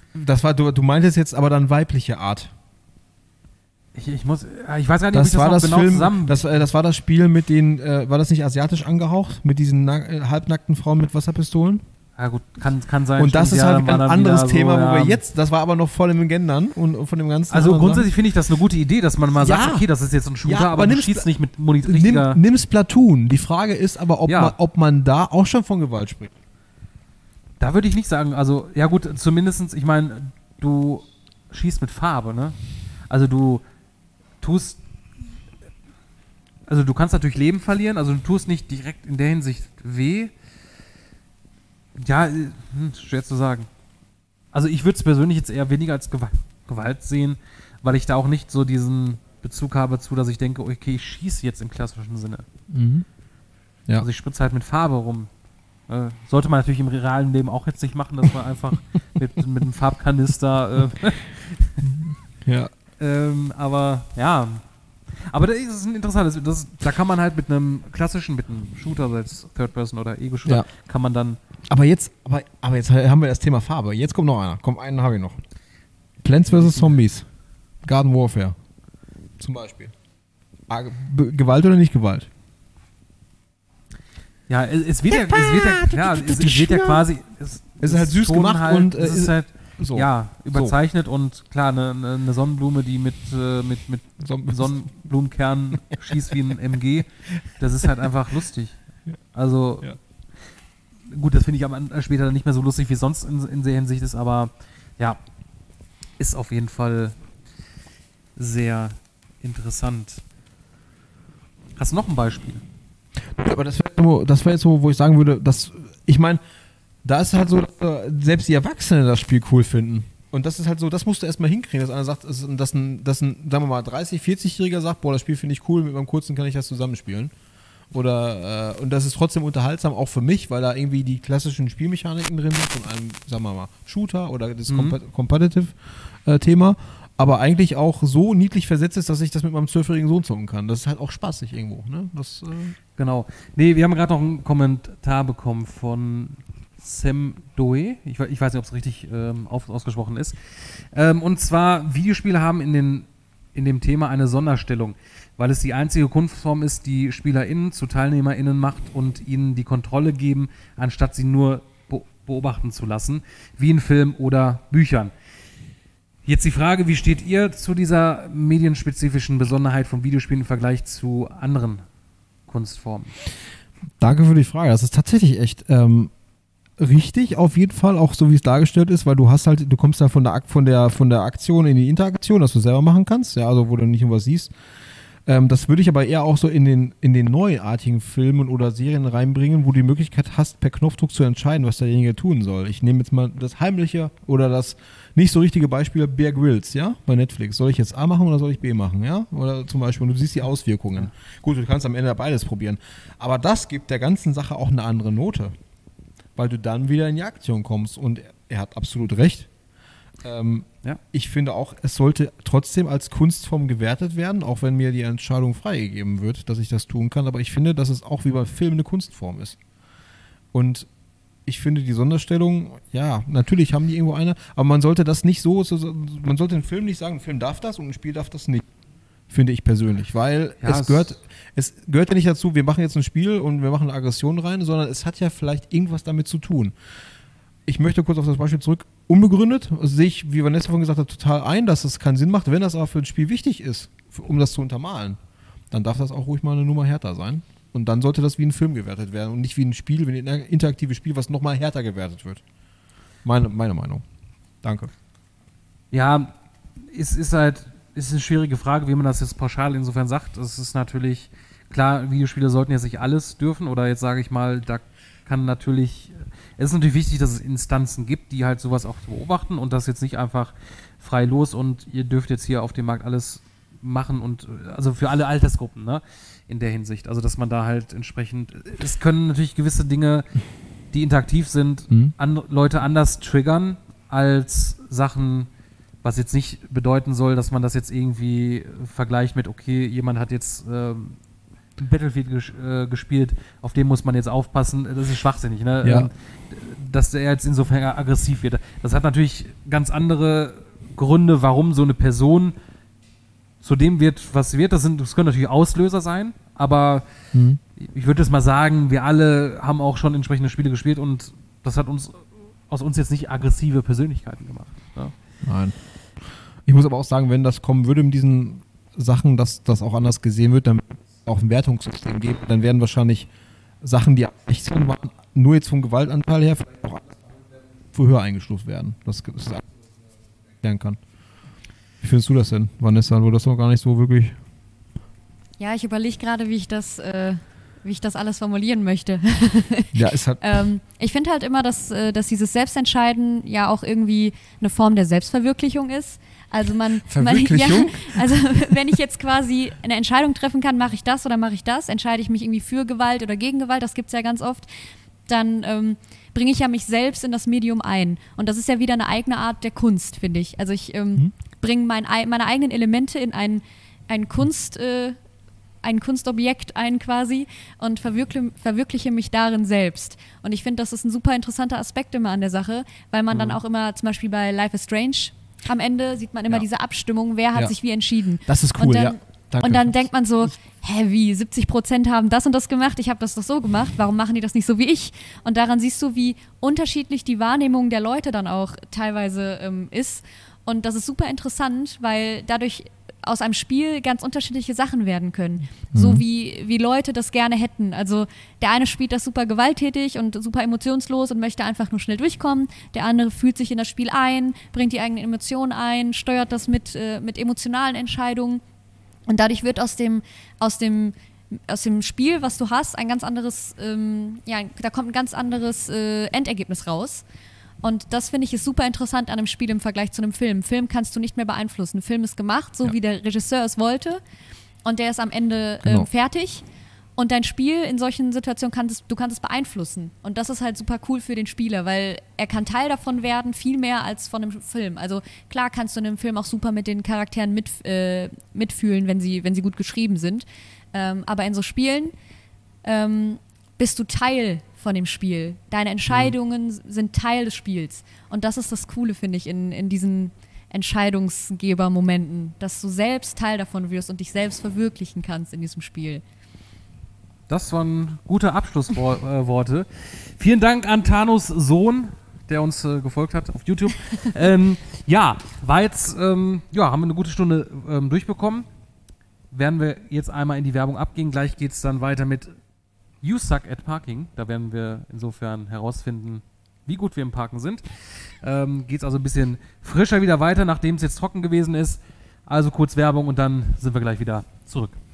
Du meintest jetzt aber dann weibliche Art. Ich weiß gar nicht, ob Das ich war das das noch genau Film, zusammen... das war das Spiel mit den, war das nicht asiatisch angehaucht? Mit diesen halbnackten Frauen mit Wasserpistolen? Ja gut, kann sein. Und das stimmt, ist halt war ein dann anderes wieder Thema, so, wo wir jetzt, das war aber noch voll im Gendern und von dem ganzen. Also grundsätzlich finde ich das eine gute Idee, dass man mal Ja. sagt, okay, das ist jetzt ein Shooter, Ja, aber du schießt nicht mit Nimm Splatoon. Die Frage ist aber, ob man da auch schon von Gewalt spricht. Da würde ich nicht sagen, also, ja gut, zumindestens, ich meine, du schießt mit Farbe, ne? Also du kannst natürlich Leben verlieren, also du tust nicht direkt in der Hinsicht weh. Ja, schwer zu sagen. Also ich würde es persönlich jetzt eher weniger als Gewalt sehen, weil ich da auch nicht so diesen Bezug habe zu, dass ich denke, okay, ich schieße jetzt im klassischen Sinne. Mhm. Ja. Also ich spritze halt mit Farbe rum. Sollte man natürlich im realen Leben auch jetzt nicht machen, dass man einfach mit einem Farbkanister Ja. aber ja. Aber das ist ein interessantes, da kann man halt mit einem Shooter, sei es Third Person oder Ego-Shooter, kann man dann... Aber jetzt haben wir das Thema Farbe. Jetzt kommt noch einer. Einen habe ich noch. Plants vs. Zombies. Garden Warfare. Zum Beispiel. Gewalt oder nicht Gewalt? Ja, es wird ja quasi... Es ist halt süß gemacht halt, und es ist halt so. Ja, überzeichnet und klar, eine Sonnenblume, die mit Sonnenblumenkernen schießt wie ein MG, das ist halt einfach lustig. Also, gut, das finde ich später dann nicht mehr so lustig, wie es sonst in der Hinsicht ist, aber ja, ist auf jeden Fall sehr interessant. Hast du noch ein Beispiel? Ja, aber das wäre jetzt so, wo ich sagen würde, ich meine, da ist halt so, dass selbst die Erwachsenen das Spiel cool finden. Und das ist halt so, das musst du erstmal hinkriegen, dass einer sagt, dass ein sagen wir mal, 30-, 40-Jähriger sagt, boah, das Spiel finde ich cool, mit meinem Kurzen kann ich das zusammenspielen. Oder, und das ist trotzdem unterhaltsam, auch für mich, weil da irgendwie die klassischen Spielmechaniken drin sind, von einem, sagen wir mal, Shooter oder das Competitive-Thema, aber eigentlich auch so niedlich versetzt ist, dass ich das mit meinem 12-jährigen Sohn zocken kann. Das ist halt auch spaßig irgendwo, ne? Genau. Nee, wir haben gerade noch einen Kommentar bekommen von Sam Doe. Ich weiß nicht, ob es richtig ausgesprochen ist. Und zwar, Videospiele haben in dem Thema eine Sonderstellung, weil es die einzige Kunstform ist, die SpielerInnen zu TeilnehmerInnen macht und ihnen die Kontrolle geben, anstatt sie nur beobachten zu lassen, wie in Filmen oder Büchern. Jetzt die Frage, wie steht ihr zu dieser medienspezifischen Besonderheit von Videospielen im Vergleich zu anderen Kunstformen? Danke für die Frage. Das ist tatsächlich echt richtig, auf jeden Fall, auch so wie es dargestellt ist, weil du kommst ja von der Aktion in die Interaktion, dass du selber machen kannst, ja, also wo du nicht irgendwas siehst. Das würde ich aber eher auch so in den neuartigen Filmen oder Serien reinbringen, wo du die Möglichkeit hast, per Knopfdruck zu entscheiden, was derjenige tun soll. Ich nehme jetzt mal das heimliche oder das nicht so richtige Beispiel Bear Grylls, ja, bei Netflix. Soll ich jetzt A machen oder soll ich B machen, ja? Oder zum Beispiel, und du siehst die Auswirkungen. Gut, du kannst am Ende beides probieren. Aber das gibt der ganzen Sache auch eine andere Note. Weil du dann wieder in die Aktion kommst. Und er hat absolut recht. Ich finde auch, es sollte trotzdem als Kunstform gewertet werden, auch wenn mir die Entscheidung freigegeben wird, dass ich das tun kann. Aber ich finde, dass es auch wie bei Film eine Kunstform ist. Und ich finde die Sonderstellung, ja, natürlich haben die irgendwo eine, aber man sollte das nicht man sollte den Film nicht sagen, ein Film darf das und ein Spiel darf das nicht. Finde ich persönlich, weil es gehört ja nicht dazu, wir machen jetzt ein Spiel und wir machen eine Aggression rein, sondern es hat ja vielleicht irgendwas damit zu tun. Ich möchte kurz auf das Beispiel zurück. Unbegründet sehe ich, wie Vanessa vorhin gesagt hat, total ein, dass es keinen Sinn macht. Wenn das aber für ein Spiel wichtig ist, um das zu untermalen, dann darf das auch ruhig mal eine Nummer härter sein. Und dann sollte das wie ein Film gewertet werden und nicht wie ein Spiel, wie ein interaktives Spiel, was nochmal härter gewertet wird. Meine Meinung. Danke. Ja, ist eine schwierige Frage, wie man das jetzt pauschal insofern sagt. Es ist natürlich, klar, Videospiele sollten jetzt nicht alles dürfen oder jetzt sage ich mal, es ist natürlich wichtig, dass es Instanzen gibt, die halt sowas auch beobachten und das jetzt nicht einfach frei los und ihr dürft jetzt hier auf dem Markt alles machen und also für alle Altersgruppen, ne, in der Hinsicht. Also dass man da halt entsprechend, es können natürlich gewisse Dinge, die interaktiv sind, Leute anders triggern als Sachen, was jetzt nicht bedeuten soll, dass man das jetzt irgendwie vergleicht mit, okay, jemand hat jetzt Battlefield gespielt, auf dem muss man jetzt aufpassen. Das ist schwachsinnig, ne? Ja. Dass er jetzt insofern aggressiv wird. Das hat natürlich ganz andere Gründe, warum so eine Person zu dem wird, was sie wird. Das können natürlich Auslöser sein, aber ich würde jetzt mal sagen, wir alle haben auch schon entsprechende Spiele gespielt und das hat aus uns jetzt nicht aggressive Persönlichkeiten gemacht. Ja. Nein. Ich muss aber auch sagen, wenn das kommen würde mit diesen Sachen, dass das auch anders gesehen wird, dann auch ein Wertungssystem geben, dann werden wahrscheinlich Sachen, die echt waren, nur jetzt vom Gewaltanteil her, vielleicht auch für höher eingestuft werden. Das erklären kann. Wie findest du das denn, Vanessa? Wo das noch gar nicht so wirklich... Ja, ich überlege gerade, wie ich das alles formulieren möchte. Ja, ist halt... Ich finde halt immer, dass dieses Selbstentscheiden ja auch irgendwie eine Form der Selbstverwirklichung ist. Also Verwirklichung? Also wenn ich jetzt quasi eine Entscheidung treffen kann, mache ich das oder mache ich das, entscheide ich mich irgendwie für Gewalt oder gegen Gewalt, das gibt es ja ganz oft, dann bringe ich ja mich selbst in das Medium ein. Und das ist ja wieder eine eigene Art der Kunst, finde ich. Also ich bringe meine eigenen Elemente in ein Kunstobjekt ein quasi und verwirkliche mich darin selbst. Und ich finde, das ist ein super interessanter Aspekt immer an der Sache, weil man dann auch immer, zum Beispiel bei Life is Strange, am Ende sieht man immer diese Abstimmung, wer hat sich wie entschieden. Das ist cool, ja. Danke. Und dann denkt man so, wie, 70% haben das und das gemacht, ich habe das doch so gemacht, warum machen die das nicht so wie ich? Und daran siehst du, wie unterschiedlich die Wahrnehmung der Leute dann auch teilweise ist. Und das ist super interessant, weil dadurch aus einem Spiel ganz unterschiedliche Sachen werden können. So wie Leute das gerne hätten. Also der eine spielt das super gewalttätig und super emotionslos und möchte einfach nur schnell durchkommen. Der andere fühlt sich in das Spiel ein, bringt die eigenen Emotionen ein, steuert das mit emotionalen Entscheidungen. Und dadurch wird aus dem Spiel, was du hast, ein ganz anderes, da kommt ein ganz anderes Endergebnis raus. Und das finde ich ist super interessant an einem Spiel im Vergleich zu einem Film. Film kannst du nicht mehr beeinflussen. Ein Film ist gemacht, so wie der Regisseur es wollte. Und der ist am Ende fertig. Und dein Spiel in solchen Situationen du kannst es beeinflussen. Und das ist halt super cool für den Spieler, weil er kann Teil davon werden, viel mehr als von einem Film. Also klar kannst du in einem Film auch super mit den Charakteren mitfühlen, wenn sie gut geschrieben sind. Aber in so Spielen bist du Teil von dem Spiel. Deine Entscheidungen sind Teil des Spiels. Und das ist das Coole, finde ich, in diesen Entscheidungsgeber-Momenten, dass du selbst Teil davon wirst und dich selbst verwirklichen kannst in diesem Spiel. Das waren gute Abschlussworte. Vielen Dank an Thanos Sohn, der uns gefolgt hat auf YouTube. War jetzt, haben wir eine gute Stunde durchbekommen. Werden wir jetzt einmal in die Werbung abgehen. Gleich geht es dann weiter mit You Suck at Parking. Da werden wir insofern herausfinden, wie gut wir im Parken sind. Geht es also ein bisschen frischer wieder weiter, nachdem es jetzt trocken gewesen ist. Also kurz Werbung und dann sind wir gleich wieder zurück.